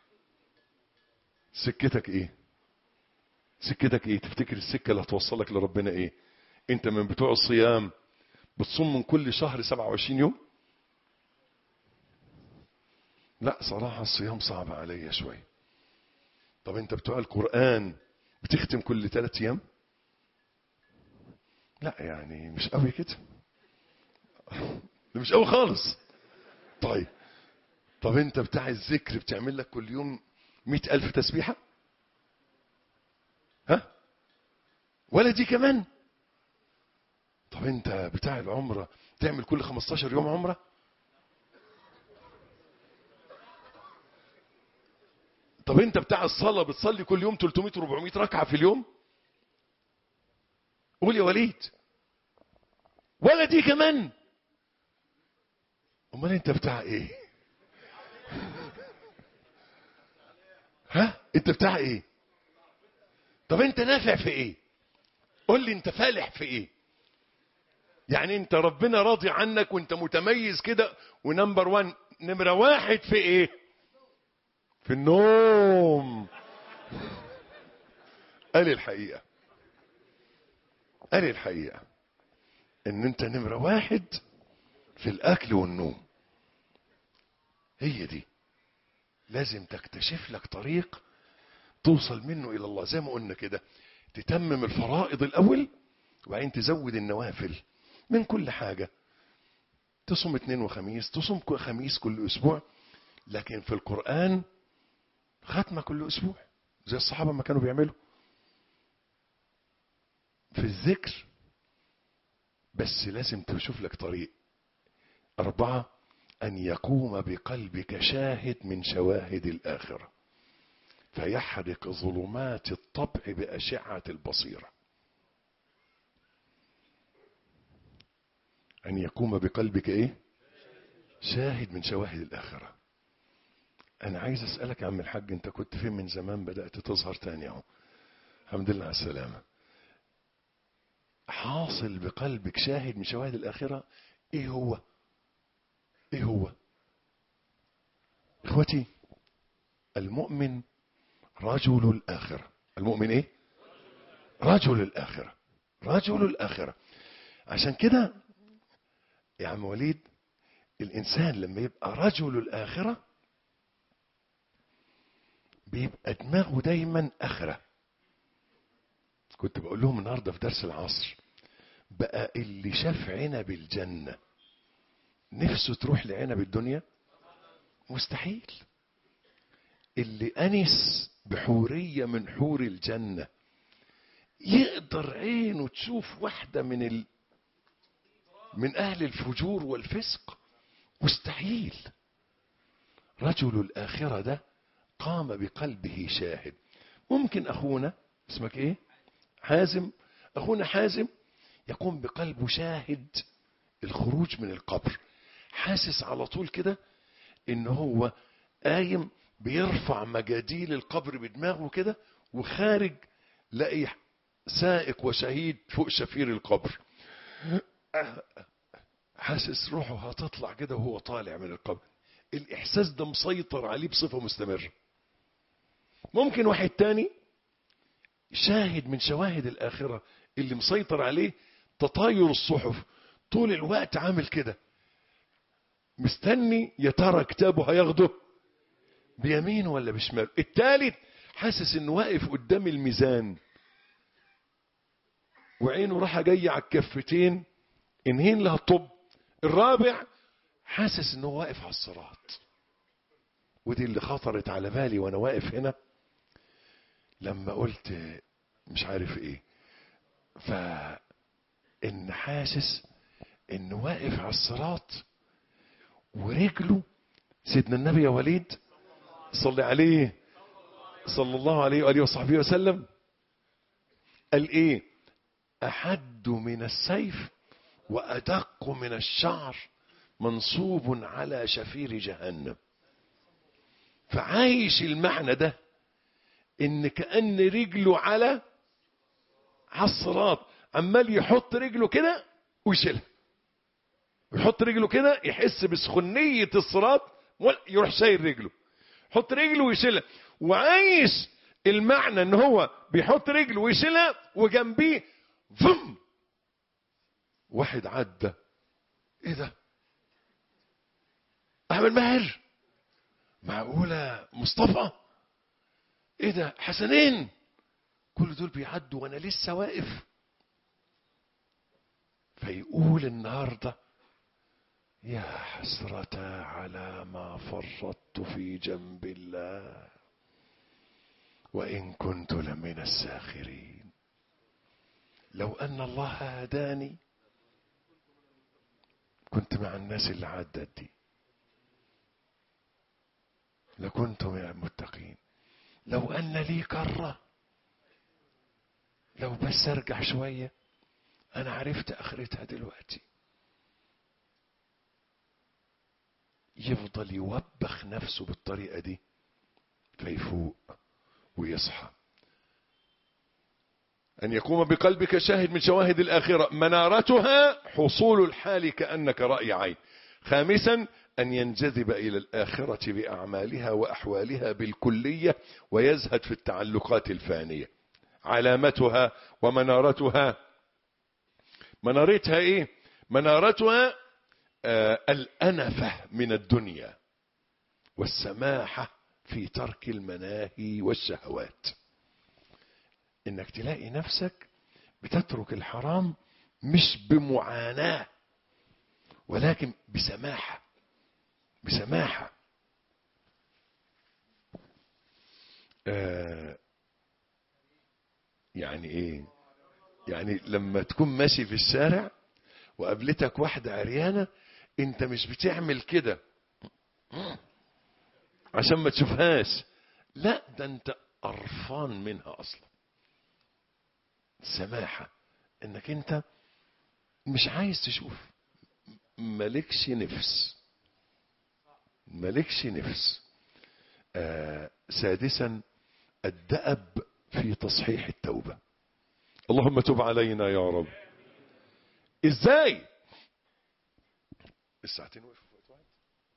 سكتك ايه؟ سكتك ايه؟ تفتكر السكة اللي هتوصلك لربنا ايه؟ انت من بتوع الصيام بتصوم من كل شهر سبعة وعشرين يوم؟ لا صراحة الصيام صعب عليا شوي. طب انت بتوع القرآن بتختم كل ثلاث ايام؟ لا يعني مش قوي كده، مش قوي خالص. طيب طب انت بتاع الذكر بتعمل لك كل يوم مئة ألف تسبيحة؟ ها؟ ولا دي كمان؟ طب انت بتاع العمرة تعمل كل خمستاشر يوم عمرة؟ طب انت بتاع الصلاة بتصلي كل يوم ثلاثمئة أربعمئة ركعة في اليوم؟ قول يا وليد. ولا دي كمان؟ امال انت بتاع ايه؟ ها؟ انت بتاع ايه؟ طب انت نافع في ايه؟ قول لي انت فالح في ايه؟ يعني انت ربنا راضي عنك وانت متميز كده ونمبر وان، نمرة واحد في ايه؟ في النوم. قال الحقيقة، قال الحقيقة ان انت نمرة واحد في الاكل والنوم. هي دي لازم تكتشف لك طريق توصل منه الى الله. زي ما قلنا كده، تتمم الفرائض الاول وبعدين تزود النوافل من كل حاجة. تصوم اثنين وخميس، تصوم خميس كل اسبوع، لكن في القرآن ختمة كل اسبوع زي الصحابة ما كانوا بيعملوا. في الذكر بس لازم تشوف لك طريق. أربعة، أن يقوم بقلبك شاهد من شواهد الآخرة فيحرق ظلمات الطبع بأشعة البصيرة. أن يقوم بقلبك إيه؟ شاهد من شواهد الآخرة. أنا عايز أسألك يا عم الحاج، أنت كنت فين من زمان؟ بدأت تظهر تاني أهو، الحمد لله على السلامة. حاصل بقلبك شاهد من شواهد الآخرة. إيه هو؟ إيه هو؟ إخوتي، المؤمن رجل الآخرة. المؤمن إيه؟ رجل الآخرة، رجل الآخرة. عشان كده يا عم وليد، الإنسان لما يبقى رجل الآخرة بيبقى دماغه دايما آخرة. كنت بقول لهم النهاردة في درس العصر، بقى اللي شاف عنب الجنة نفسه تروح لعنب الدنيا؟ مستحيل. اللي أنس بحورية من حور الجنة يقدر عينه تشوف واحدة من ال... من أهل الفجور والفسق؟ مستحيل. رجل الآخرة ده قام بقلبه شاهد. ممكن أخونا اسمك إيه؟ حازم. أخونا حازم يقوم بقلبه شاهد الخروج من القبر، حاسس على طول كده إن هو قايم بيرفع مجاديل القبر بدماغه كده، وخارج لاقي سائق وشهيد فوق شفير القبر، حاسس روحه هتطلع كده وهو طالع من القبر. الإحساس ده مسيطر عليه بصفة مستمرة. ممكن واحد تاني شاهد من شواهد الآخرة اللي مسيطر عليه تطاير الصحف، طول الوقت عامل كده مستني يا ترى كتابه هياخده بيمينه ولا بشماله. الثالث حاسس انه واقف قدام الميزان وعينه راحة جاية على الكفتين انهين لها طب. الرابع حاسس انه واقف على الصراط. ودي اللي خطرت على بالي وانا واقف هنا لما قلت مش عارف ايه، فان حاسس انه واقف على الصراط ورجله سيدنا النبي يا وليد صلي عليه صلى الله عليه وآله وصحبه وسلم قال ايه؟ احد من السيف وادق من الشعر منصوب على شفير جهنم. فعايش المعنى ده ان كأن رجله على الصراط، عمال يحط رجله كده ويشيلها، ويحط رجله كده يحس بسخونية الصراط يروح شايل رجله، يحط رجله ويشيلها، وعايش المعنى ان هو بيحط رجله ويشيلها وجنبيه فم واحد عدى. ايه ده؟ احمد ماهر؟ معقولة مصطفى؟ ايه ده؟ حسنين؟ كل دول بيعدوا وانا لسه واقف. فيقول النهارده يا حسرة على ما فرطت في جنب الله وإن كنت لمن الساخرين. لو أن الله هداني كنت مع الناس اللي عدت دي، لكنت من المتقين. لو أن لي كرة، لو بس أرجع شوية أنا عرفت آخرتها دلوقتي. يفضل يوبخ نفسه بالطريقة دي فيفوق ويصحى. أن يقوم بقلبك شاهد من شواهد الآخرة منارتها حصول الحال كأنك رأي عين. خامسا أن ينجذب إلى الآخرة بأعمالها وأحوالها بالكلية ويزهد في التعلقات الفانية. علامتها ومنارتها، منارتها إيه؟ منارتها آه الأنفة من الدنيا والسماحة في ترك المناهي والشهوات. انك تلاقي نفسك بتترك الحرام مش بمعاناة ولكن بسماحة، بسماحة. آه يعني ايه؟ يعني لما تكون ماشي في الشارع وقابلتك واحدة عريانة، انت مش بتعمل كده عشان ما تشوفهاش، لا ده انت قرفان منها اصلا. سماحة انك انت مش عايز تشوف، مالكش نفس، مالكش نفس. آه سادسا الدأب في تصحيح التوبة. اللهم تب علينا يا رب. ازاي؟ الساعتين وقفوا في وقت واحد.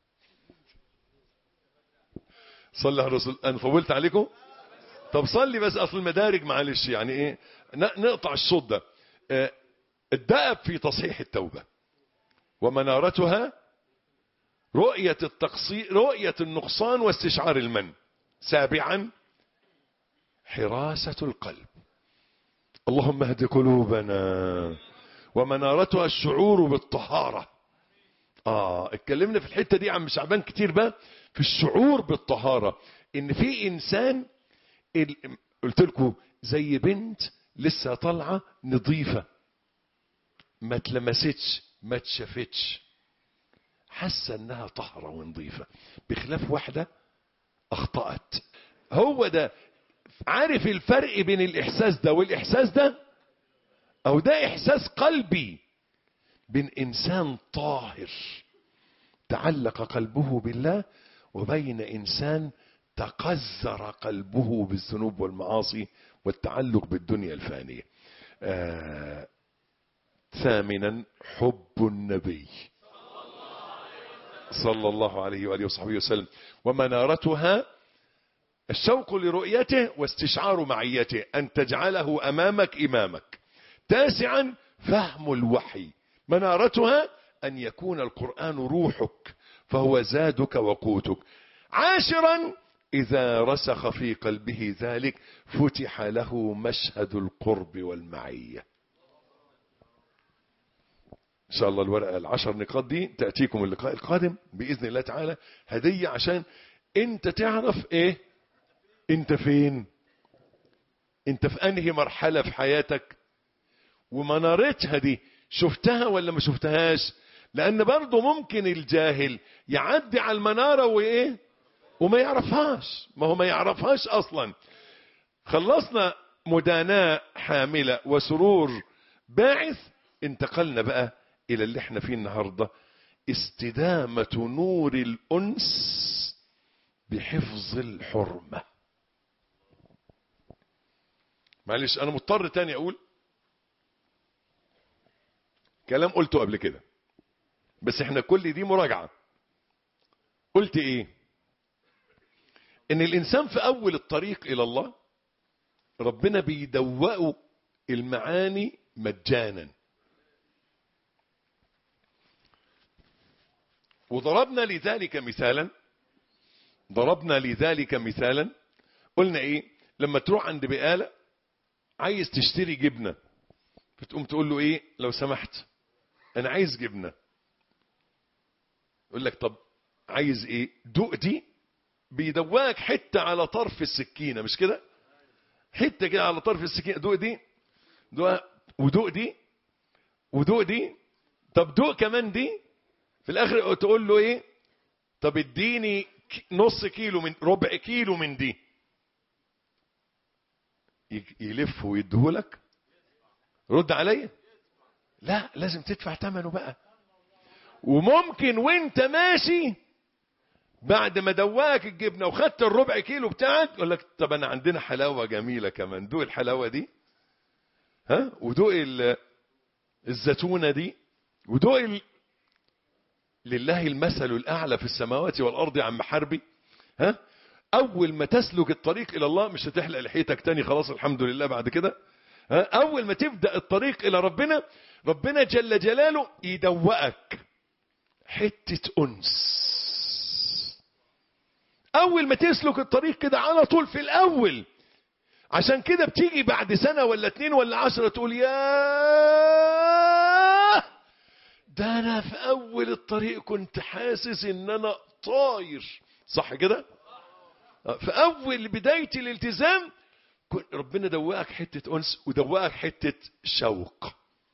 صلى على الرسول. انا طولت عليكم؟ طب صلي بس، اصل المدارج معلش يعني ايه نقطع الصوت ده. آه الدأب في تصحيح التوبة ومنارتها رؤية التقصير، رؤية النقصان واستشعار المن. سابعا حراسة القلب. اللهم اهد قلوبنا. ومنارتها الشعور بالطهارة. اه اتكلمنا في الحتة دي عن شعبان كتير بقى في الشعور بالطهارة. ان في انسان قلت لكم زي بنت لسه طالعة نظيفة، ما تلمستش ما تشافتش، حاسه انها طهرة ونظيفة، بخلاف واحدة اخطأت. هو ده، عارف الفرق بين الاحساس ده والاحساس ده؟ او ده احساس قلبي بين انسان طاهر تعلق قلبه بالله وبين انسان تقذر قلبه بالذنوب والمعاصي والتعلق بالدنيا الفانية. آه ثامنا حب النبي صلى الله عليه وآله وصحبه وسلم ومنارتها الشوق لرؤيته واستشعار معيته، أن تجعله أمامك إمامك. تاسعا فهم الوحي. منارتها أن يكون القرآن روحك فهو زادك وقوتك. عاشرا إذا رسخ في قلبه ذلك فتح له مشهد القرب والمعية. إن شاء الله الورقة العشر نقاط دي تأتيكم اللقاء القادم بإذن الله تعالى هدية عشان أنت تعرف إيه أنت فين، أنت في أنهي مرحلة في حياتك، ومنارتها دي شفتها ولا ما شفتهاش. لأن برضو ممكن الجاهل يعدي على المنارة وإيه وما يعرفهاش، ما هو ما يعرفهاش أصلا. خلصنا مداناة حاملة وسرور باعث، انتقلنا بقى إلى اللي احنا فيه النهاردة، استدامة نور الأنس بحفظ الحرمة. معلش أنا مضطر تاني أقول كلام قلته قبل كده، بس احنا كل دي مراجعة. قلت ايه؟ ان الانسان في اول الطريق الى الله ربنا بيدوقه المعاني مجانا. وضربنا لذلك مثالا ضربنا لذلك مثالا قلنا ايه؟ لما تروح عند بقالة عايز تشتري جبنة، فتقوم تقول له ايه؟ لو سمحت انا عايز جبنة. يقول لك طب عايز ايه؟ دوق دي. بيدوقك حتة على طرف السكينة، مش كده؟ حتة كده على طرف السكينة، دوق دي دوق ودوق دي ودوق دي، طب دوق كمان دي. في الاخر تقول له ايه؟ طب اديني نص كيلو من ربع كيلو من دي. يلف ويديهولك؟ رد عليا. لا، لازم تدفع ثمنه بقى. وممكن وانت ماشي بعد ما دواك الجبنه وخدت الربع كيلو بتاعك يقول لك طب انا عندنا حلاوه جميله كمان، دوق الحلاوه دي، ها، ودوق الزيتونه دي، ودوق ال... لله المثل الاعلى في السماوات والارض يا عم حربي. ها، اول ما تسلك الطريق الى الله مش هتحلق لحيتك تاني خلاص الحمد لله بعد كده. ها، اول ما تبدا الطريق الى ربنا، ربنا جل جلاله يدوقك حته انس. اول ما تسلك الطريق كده على طول في الاول، عشان كده بتيجي بعد سنة ولا اتنين ولا عشرة تقول يا ده انا في اول الطريق كنت حاسس ان انا طاير، صح كده؟ في اول بداية الالتزام ربنا دوقك حتة انس، ودوقك حتة شوق،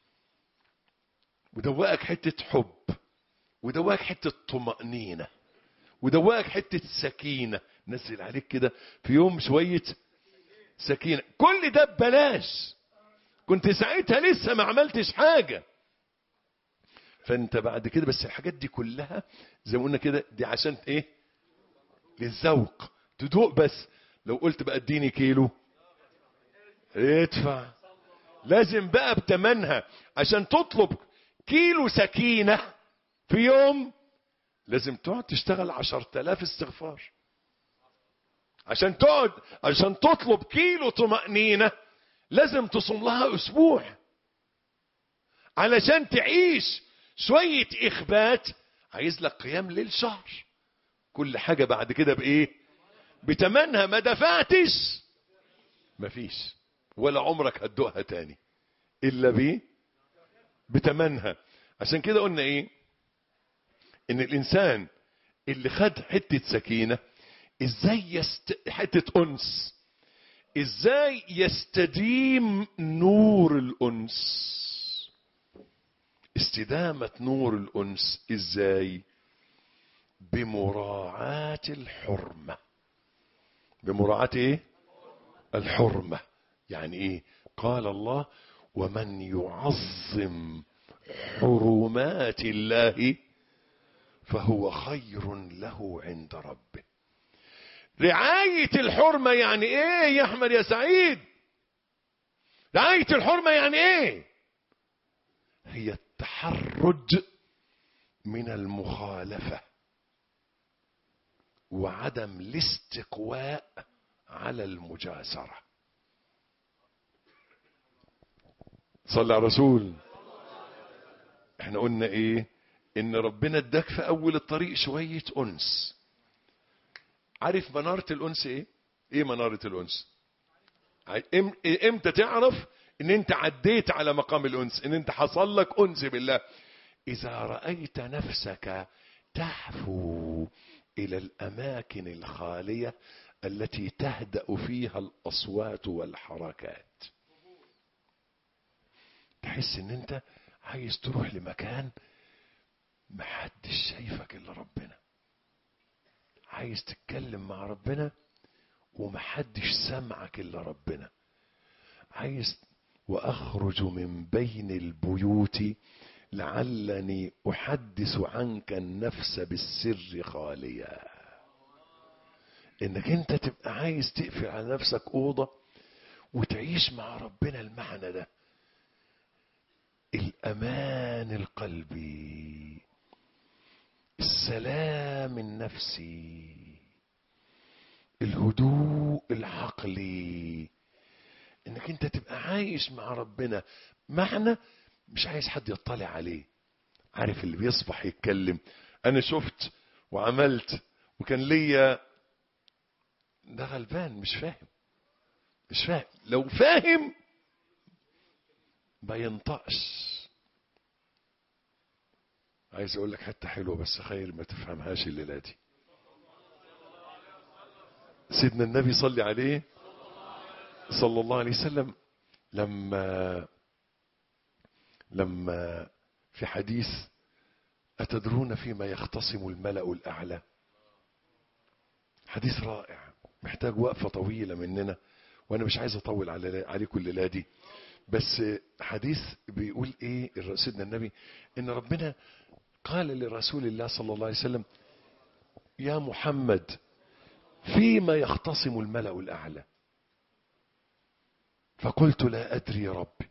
ودوقك حتة حب، ودوقك حتة طمأنينة، ودوقك حتة سكينة، نزل عليك كده في يوم شوية سكينة. كل ده ببلاش، كنت ساعتها لسه ما عملتش حاجة. فانت بعد كده بس الحاجات دي كلها زي ما قلنا كده دي عشان ايه؟ للذوق، تدوق. بس لو قلت بقى اديني كيلو ادفع، لازم بقى بتمنها. عشان تطلب كيلو سكينة في يوم لازم تقعد تشتغل عشرة آلاف استغفار. عشان تقعد عشان تطلب كيلو طمأنينة لازم تصوم لها اسبوع. علشان تعيش شوية اخبات عايز لك قيام ليل شهر. كل حاجة بعد كده بايه؟ بتمنها. ما دفعتش مفيش، ولا عمرك هتدوقها تاني الا بيه بتمنها. عشان كده قلنا ايه؟ ان الانسان اللي خد حتة سكينة ازاي يست... حتة انس ازاي يستديم نور الانس. استدامة نور الانس ازاي؟ بمراعاة الحرمة. بمراعاة ايه؟ الحرمة. يعني ايه؟ قال الله ومن يعظم حرمات الله فهو خير له عند ربه. رعاية الحرمة يعني ايه يا احمد يا سعيد؟ رعاية الحرمة يعني ايه؟ هي التحرج من المخالفة وعدم الاستقواء على المجاسرة. صلى على الرسول. احنا قلنا ايه؟ ان ربنا اداك في اول الطريق شوية انس، عارف منارة الأنس ايه؟ ايه منارة الأنس؟ امتى تعرف ان انت عديت على مقام الأنس، ان انت حصل لك أنس بالله؟ إذا رأيت نفسك تحفو إلى الأماكن الخالية التي تهدأ فيها الأصوات والحركات، تحس ان انت عايز تروح لمكان محدش شايفك الا ربنا، عايز تتكلم مع ربنا ومحدش سمعك الا ربنا، عايز واخرج من بين البيوت لعلني احدث عنك النفس بالسر خاليا. انك انت تبقى عايز تقفل على نفسك اوضه وتعيش مع ربنا المعنى ده، الامان القلبي، السلام النفسي، الهدوء العقلي، انك انت تبقى عايش مع ربنا معنى مش عايز حد يطلع عليه. عارف اللي بيصبح يتكلم انا شفت وعملت وكان ليا، ده غلبان مش فاهم، مش فاهم. لو فاهم ما ينطقش. عايز اقول لك حته حلوه بس خير ما تفهمهاش الليله دي. سيدنا النبي صلي عليه صلى الله عليه وسلم لما لما في حديث أتدرون فيما يختصم الملأ الأعلى، حديث رائع محتاج وقفة طويلة مننا وأنا مش عايز أطول عليكم الليلة دي، بس حديث بيقول إيه سيدنا النبي؟ إن ربنا قال لرسول الله صلى الله عليه وسلم يا محمد فيما يختصم الملأ الأعلى، فقلت لا أدري ربي.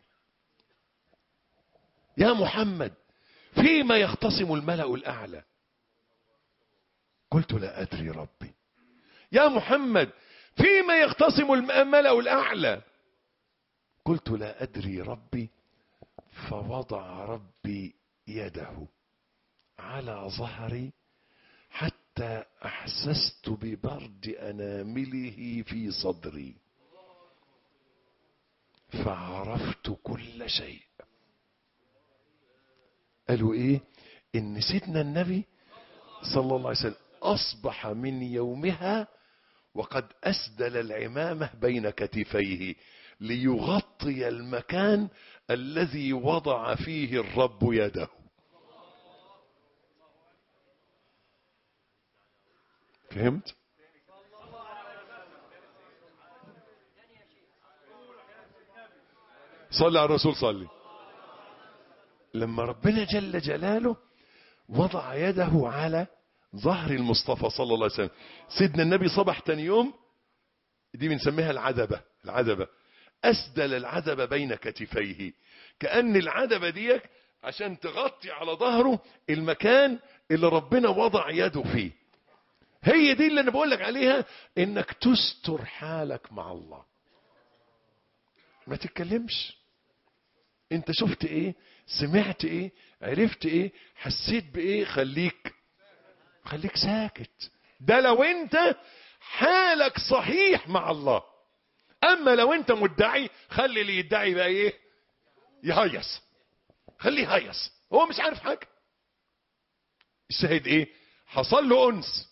يا محمد فيما يختصم الملأ الأعلى، قلت لا أدري ربي. يا محمد فيما يختصم الملأ الأعلى، قلت لا أدري ربي. فوضع ربي يده على ظهري حتى أحسست ببرد أنامله في صدري فعرفت كل شيء. قالوا ايه؟ ان سيدنا النبي صلى الله عليه وسلم اصبح من يومها وقد اسدل العمامة بين كتفيه ليغطي المكان الذي وضع فيه الرب يده. فهمت؟ صلى على الرسول صلي. لما ربنا جل جلاله وضع يده على ظهر المصطفى صلى الله عليه وسلم، سيدنا النبي صبح تاني يوم، دي بنسميها العدبة، العدبة أسدل العدبة بين كتفيه، كأن العدبة دي عشان تغطي على ظهره المكان اللي ربنا وضع يده فيه. هي دي اللي أنا بقولك عليها، إنك تستر حالك مع الله، ما تتكلمش. انت شفت ايه؟ سمعت ايه؟ عرفت ايه؟ حسيت بايه؟ خليك خليك ساكت. ده لو انت حالك صحيح مع الله. اما لو انت مدعي، خلي اللي يدعي بقى ايه؟ يهيص، خليه يهيص، هو مش عارف حاجه. الشاهد ايه؟ حصل له انس.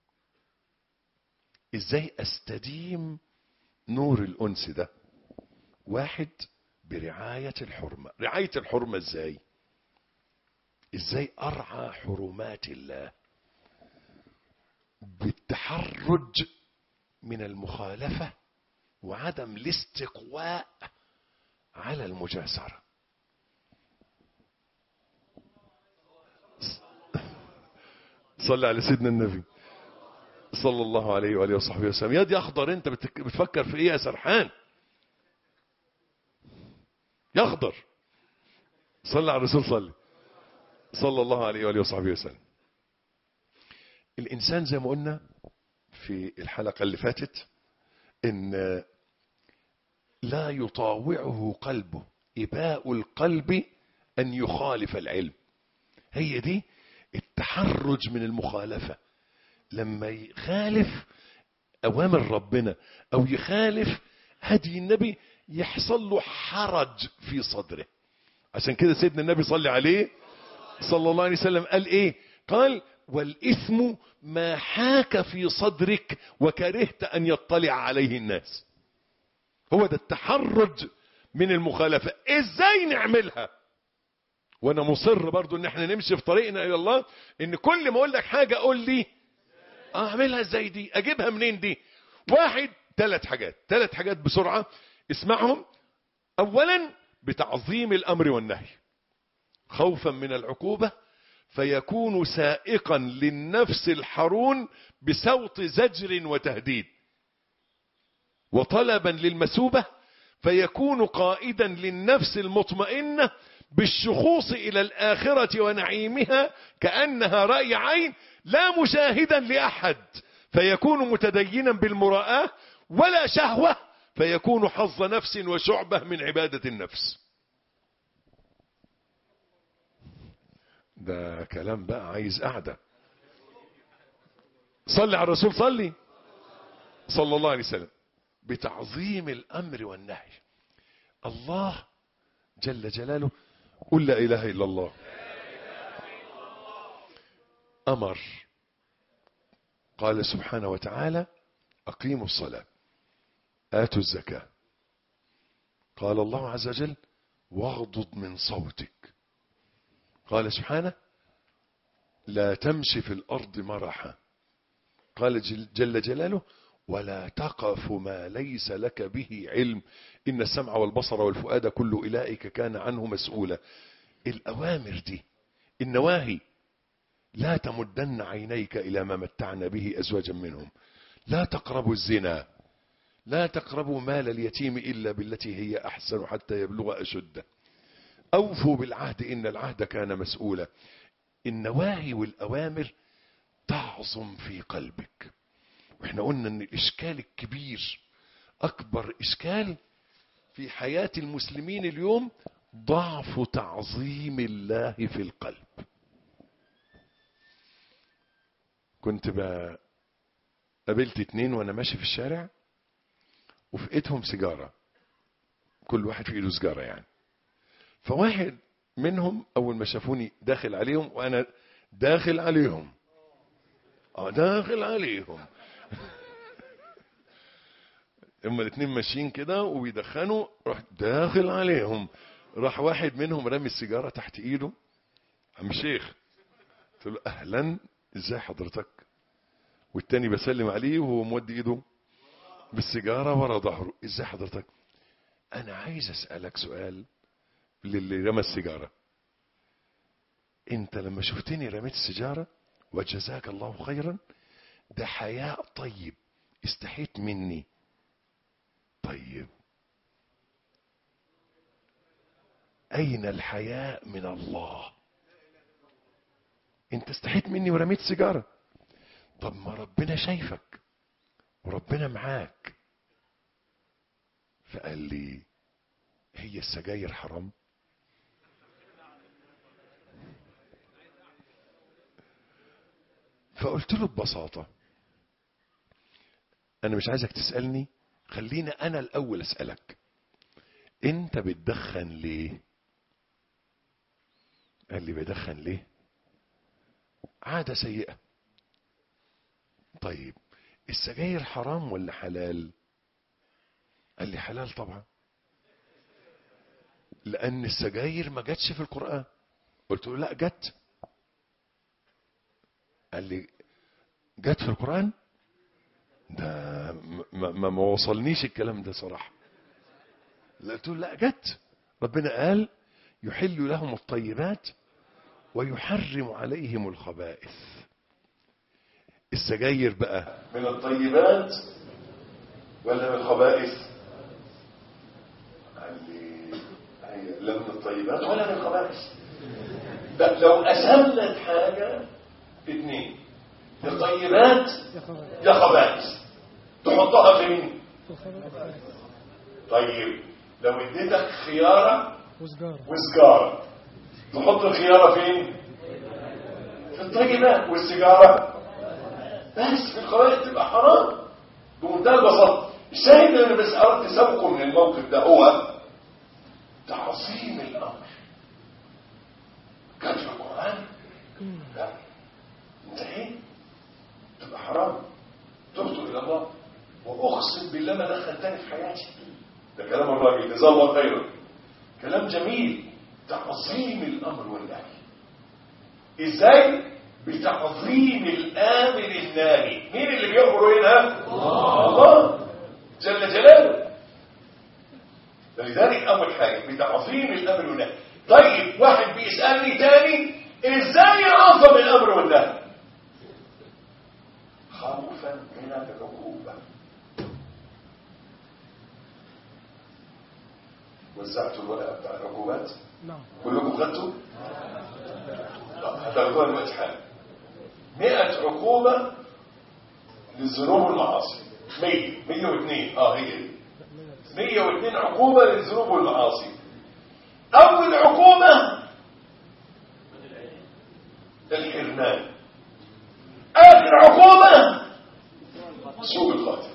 ازاي استديم نور الانس ده؟ واحد، برعاية الحرمة. رعاية الحرمة ازاي؟ ازاي ارعى حرمات الله؟ بالتحرج من المخالفة وعدم الاستقواء على المجاسرة. صلى على سيدنا النبي صلى الله عليه وآله وصحبه وسلم. يا دي اخضر، انت بتفكر في ايه يا سرحان؟ يخضر. صلى على الرسول صلى صلى الله عليه وآله وصحبه وسلم. الإنسان زي ما قلنا في الحلقة اللي فاتت إن لا يطاوعه قلبه، إباء القلب أن يخالف العلم. هي دي التحرج من المخالفة، لما يخالف أوامر ربنا أو يخالف هدي النبي يحصل له حرج في صدره. عشان كده سيدنا النبي صلى عليه صلى الله عليه وسلم قال إيه؟ قال والإثم ما حاك في صدرك وكرهت أن يطلع عليه الناس. هو ده التحرج من المخالفة. إزاي نعملها؟ وأنا مصر برضو إن احنا نمشي في طريقنا إلى الله، إن كل ما أقول لك حاجة قول لي أعملها إزاي دي، أجيبها منين دي. واحد ثلاث حاجات ثلاث حاجات بسرعة اسمعهم. أولا بتعظيم الأمر والنهي خوفا من العقوبة، فيكون سائقا للنفس الحرون بصوت زجر وتهديد، وطلبا للمثوبة فيكون قائدا للنفس المطمئنة بالشخوص إلى الآخرة ونعيمها كأنها رأي عين لا مشاهدا لأحد، فيكون متدينا بالمراءة ولا شهوة، فيكون حظ نفس وشعبة من عبادة النفس. ده كلام بقى عايز قعدة. صلي على الرسول، صلي صلى الله عليه وسلم. بتعظيم الأمر والنهي. الله جل جلاله قل لا إله إلا الله أمر، قال سبحانه وتعالى أقيموا الصلاة آتوا الزكاة، قال الله عز وجل واغضض من صوتك، قال سبحانه لا تمشي في الأرض مرحا، قال جل جلاله ولا تقف ما ليس لك به علم إن السمع والبصر والفؤاد كل أولئك كان عنه مسؤولا. الأوامر دي، النواهي، لا تمدن عينيك إلى ما متعنا به أزواجا منهم، لا تقربوا الزنا، لا تقربوا مال اليتيم إلا بالتي هي أحسن حتى يبلغ أشده، أوفوا بالعهد إن العهد كان مسؤولا. النواهي والأوامر تعظم في قلبك. واحنا قلنا ان الاشكال الكبير، اكبر اشكال في حياة المسلمين اليوم ضعف تعظيم الله في القلب. كنت قابلت اتنين وانا ماشي في الشارع وفي ايدهم سيجارة، كل واحد في ايده سيجارة يعني. فواحد منهم اول ما شافوني داخل عليهم وانا داخل عليهم اه داخل عليهم اما الاثنين ماشيين كده وبيدخنوا، راح داخل عليهم، راح واحد منهم رمي السيجاره تحت ايده. عم الشيخ، قلت له اهلا ازاي حضرتك، والتاني بسلم عليه وهو مودي ايده بالسيجاره ورا ظهره. ازاي حضرتك؟ انا عايز اسالك سؤال للي رمى السيجاره. انت لما شفتني رميت السيجاره وجزاك الله خيرا، ده حياء طيب استحيت مني. طيب أين الحياء من الله؟ أنت استحيت مني ورميت سيجارة. طب ما ربنا شايفك وربنا معاك. فقال لي هي السجاير حرام؟ فقلت له ببساطة أنا مش عايزك تسألني، خلينا أنا الأول أسألك، أنت بتدخن ليه؟ قال لي بدخن ليه؟ عادة سيئة. طيب السجاير حرام ولا حلال؟ قال لي حلال طبعا، لأن السجاير ما جاتش في القرآن. قلت له لا جت. قال لي جت في القرآن؟ ده ما, ما, ما وصلنيش الكلام ده صراحة. قلت له لا جت، ربنا قال يحل لهم الطيبات ويحرم عليهم الخبائث. السجاير بقى من الطيبات ولا من الخبائث؟ قال لي هي لا من الطيبات ولا من الخبائث. لو قسمنا حاجة اثنين، يا طيبات يا خبائث، تحطها فين؟ طيب لو اديتك خيارة وسجارة، تحط الخيارة فين؟ في الطيبات، والسيجارة بس في القرائن تبقى حرام بمنتهى البساطه. الشاهد اللي انا بس اردت سبقه من الموقف ده هو تعظيم الامر. كان في القران لا انتهي تبقى حرام تبت الى الله، واقسم بالله ما دخل تاني في حياتي. ده كلام الراجل جزاه الله خيرا، كلام جميل. تعظيم الامر والنهي ازاي؟ بتعظيم الامر الناهي. مين اللي بيأمر هنا؟ الله جل جلاله. فلذلك اول حاجه بتعظيم الامر والنهي. طيب واحد بيسالني تاني ازاي يعظم الامر والنهي؟ خوفا من العقوبه. وزعتوا الورقه بتاع العقوبات؟ نعم. كلكم خدتوا؟ هتاخدوها دلوقتي حالا. مئة عقوبة للذنوب والمعاصي. مية مية واثنين اه هي دي مية واثنين عقوبة للذنوب والمعاصي. أول عقوبة الحرمان. آخر عقوبة سوء الخاتمة.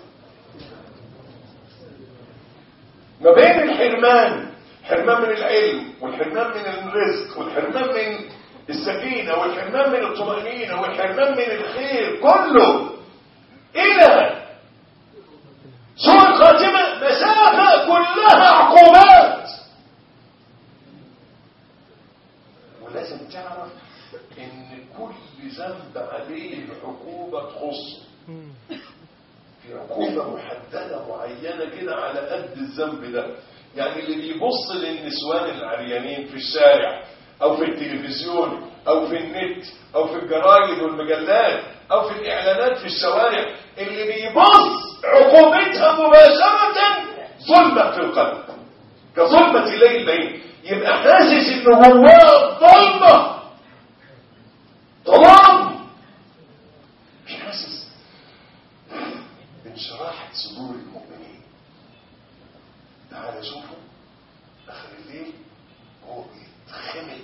ما بين الحرمان، حرمان من العلم والحرمان من الرزق والحرمان من السكينة والحرمان من الطمأنينة والحرمان من الخير كله إلى سوء الخاتمة مسافة كلها عقوبات. ولازم تعرف إن كل ذنب عليه عقوبة تخصه. في عقوبة محددة معينة كده على قد الذنب ده. يعني اللي بيبص للنسوان العريانين في الشارع او في التلفزيون او في النت او في الجرايد والمجلات او في الاعلانات في الشوارع، اللي بيبص عقوبتها مباشرة ظلمة في القلب كظلمة ليل بين. يبقى حاسس انه جواه ظلمة ظلام، مش حاسس بانشراح صدور المؤمنين. تعال شوفوا اخر الليل هو بيتخمد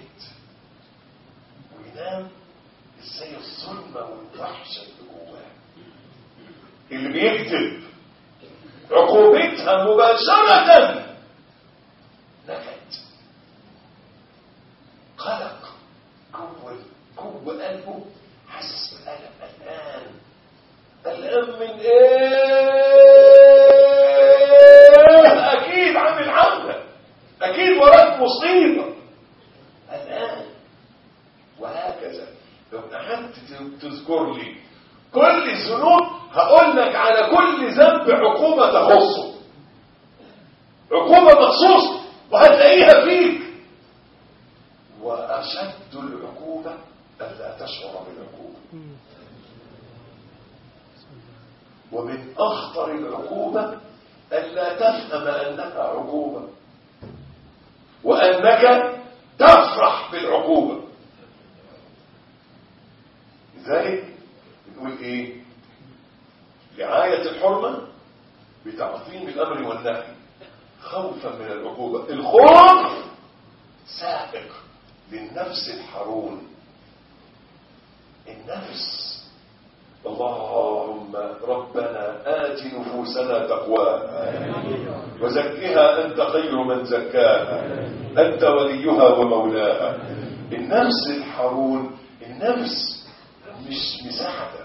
وينام ازاي الظلمه والوحشه اللي جواه. اللي بيكتب عقوبتها مباشره نكد قلق جوه جوه قلبه، حاسس بقلق قلقان. قلقان من ايه؟ اكيد عامل عمله، اكيد وراك مصيبه، الان. وهكذا لو قعدت تذكر لي كل الذنوب هقول لك على كل ذنب عقوبه تخصه، عقوبه مخصوصه، وهتلاقيها فيك. واشد العقوبه الا تشعر بالعقوبه، ومن اخطر العقوبه الا تفهم انها عقوبه وأنك تفرح بالعقوبة. لذلك بنقول إيه؟ رعاية الحرمة بتعظيم الأمر والنهي خوفا من العقوبة. الخوف سائق للنفس الحرون. النفس اللهم ربنا آت نفوسنا تقواها وزكها أنت خير من زكاها أنت وليها ومولاها. النفس الحرون، النفس مش مساحتك.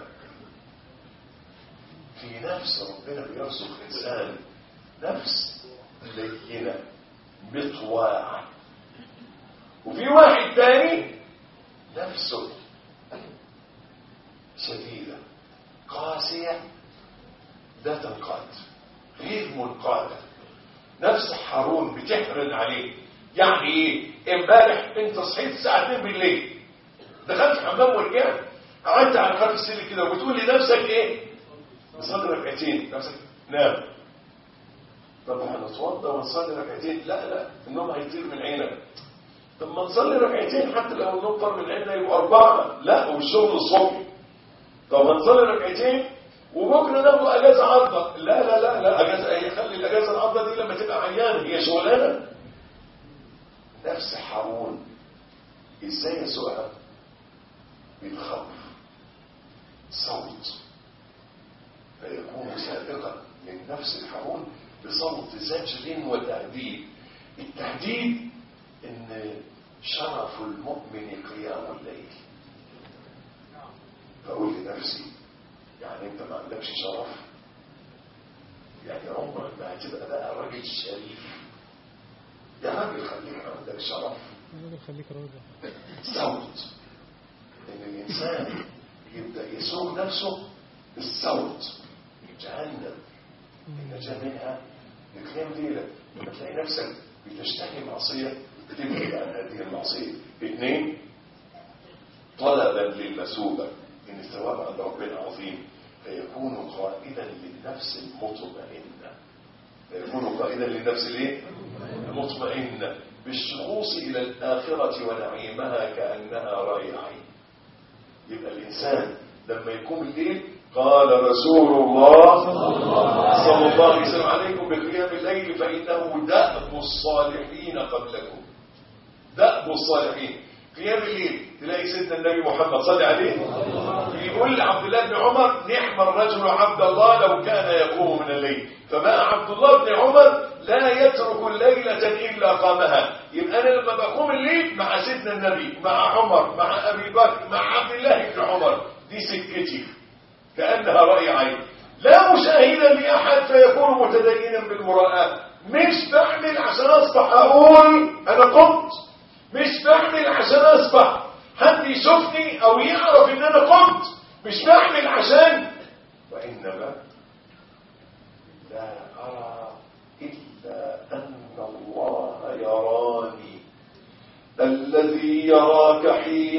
في نفس ربنا بيرزق إنسان نفس لينة مطواعة، وفي واحد تاني نفسه شديدة قاسية لا تنقاد، غير منقادة. نفس حارون بتحرن عليه. يعني ايه؟ امبارح انت صحيت الساعة اتنين بالليل، دخلت حمام ورجعت، قعدت على خلف السرير كده وبتقول لنفسك ايه؟ نصلي ركعتين. نفسك نام. طب هنتوضى ونصلي ركعتين؟ لا لا، النوم هيطير من عينك. طب ما نصلي ركعتين حتى لو النوم طار من عيننا يبقوا أربعة. لا، والشغل الصبح. طب هنصلي ركعتين وبكره ناخد اجازه عارضه. لا لا لا لا، اجازه ايه؟ خلي الاجازه العارضه دي لما تبقى عيان، هي شغلانه. نفس حارون ازاي يسوقها؟ بالخوف. صوت فيكون سابقا للنفس الحرون بصوت زجر وتهديد. التهديد ان شرف المؤمن قيام الليل. فاقول لنفسي يعني انت ما عندكش شرف؟ يعني عمرك ما هتبقى بقى راجل شريف. يا راجل خليك عندك شرف. خليك راجل. صوت ان الانسان يبدا يسوق نفسه بالصوت. جهنم النجاة منها بكلام ليلة. لما تلاقي نفسك بتشتهي معصية تبعد عن هذه المعصية. اثنين، طلبا للمثوبة ان الثواب عند ربنا عظيم، فيكون قائدا للنفس المطمئنة. فيكون قائدا للنفس الايه؟ المطمئنة بالشخوص الى الاخرة ونعيمها كأنها رأي عين. يبقى الانسان لما يقوم الليل قال رسول الله صلى الله عليه وسلم عليكم بقيام الليل فإنه دأب الصالحين قبلكم. دأب الصالحين قيام الليل. تلاقي سيدنا النبي محمد صلى عليه يقول لعبد الله بن عمر نعم الرجل عبد الله لو كان يقوم من الليل. فبقى عبد الله بن عمر لا يترك الليلة إلا قامها. يبقى أنا لما بقوم الليل مع سيدنا النبي مع عمر مع أبي بكر مع عبد الله بن عمر، دي سكتي كأنها رأي عين. لا مشاهدا لأحد فيكون متدينا بالمراءة. مش بعمل عشان أصبح أقول أنا قمت، مش بعمل عشان أصبح حد يشوفني أو يعرف إن أنا قمت، مش بعمل عشان، وإنما لا أرى إلا أن الله يراني الذي يراك حين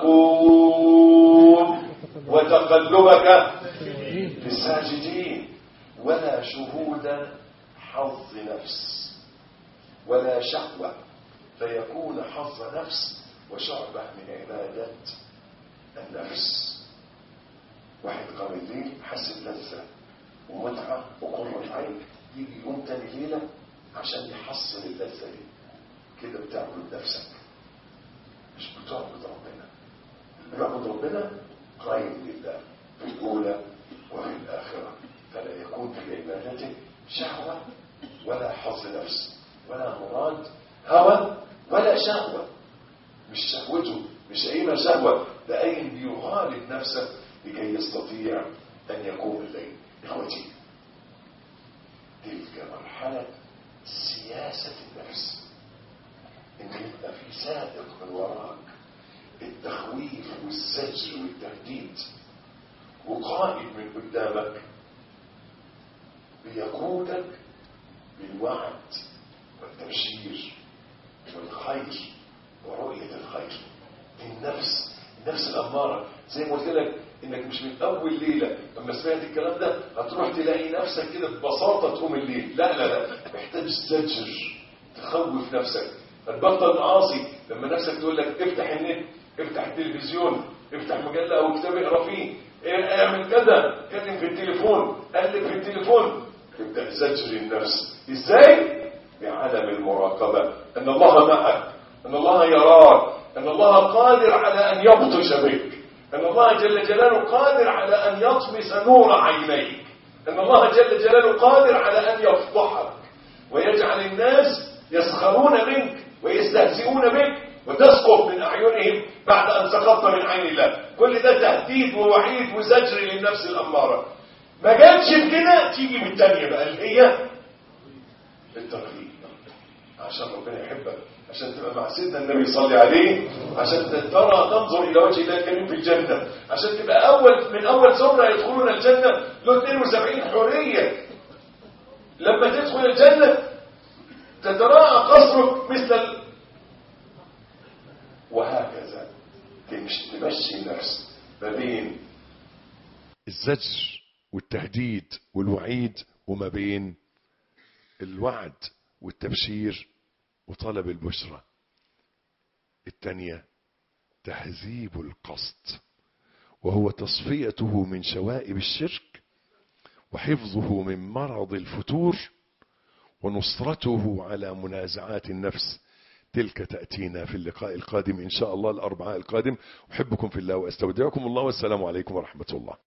تقوم وتقلبك في الساجدين. ولا شهود حظ نفس ولا شهوة، فيكون حظ نفس وشعبة من عبادة النفس. واحد قام الليل حس بلذة ومتعة وقرة عين، يجي يقوم تاني ليلة عشان يحصل اللذة دي. كده بتعبد نفسك، مش بتعبد ربنا. اللي بيعبد ربنا قائم لله في الأولى وفي الآخرة، فلا يكون في عبادته شهوة ولا حظ نفس ولا مراد هوى ولا شهوة. مش شهوته مش قايمة شهوة، ده قايم بيغالب نفسه لكي يستطيع أن يقوم الليل. إخوتي، تلك مرحلة سياسة النفس، إن يبقى في سابق من وراك التخويف والزجر والتهديد، وقائد من قدامك بيقودك بالوعد والتبشير والخير ورؤية الخير. النفس النفس الأمارة زي ما قلت لك انك مش من اول ليلة لما سمعت الكلام ده هتروح تلاقي نفسك كده ببساطة تقوم الليل. لا لا لا، محتاج زجر تخوف نفسك. هتبطل معاصي لما نفسك تقول لك افتح النت، افتح التلفزيون، افتح مجلة او كتاب اقرا فيه، اعمل كذا، كلم في التليفون، قلب في التليفون. تبدأ زجر النفس. ازاي؟ بعدم المراقبة، ان الله معك، ان الله يراك، ان الله قادر على ان يبطش بك، ان الله جل جلاله قادر على ان يطمس نور عينيك، ان الله جل جلاله قادر على ان يفضحك ويجعل الناس يسخرون منك ويستهزئون بك وتسقط من اعينهم بعد ان سقطت من عين الله. كل ده تهديد ووعيد وزجر للنفس الاماره. ما جاتش بكده تيجي بالتانيه بقى اللي هي التقليد، عشان ربنا يحبك، عشان تبقى مع سيدنا النبي صلى عليه، عشان ترى تنظر الى وجه الله الكريم في الجنه، عشان تبقى اول من اول سمره يدخلون الجنه له اثنين وسبعين حوريه. لما تدخل الجنه تتراءى قصرك مثل ال... وهكذا تمشي تمشي النفس ما بين الزجر والتهديد والوعيد وما بين الوعد والتبشير وطلب البشرى. الثانية تهذيب القصد، وهو تصفيته من شوائب الشرك وحفظه من مرض الفتور ونصرته على منازعات النفس. تلك تأتينا في اللقاء القادم إن شاء الله الأربعاء القادم. أحبكم في الله وأستودعكم الله، والسلام عليكم ورحمة الله.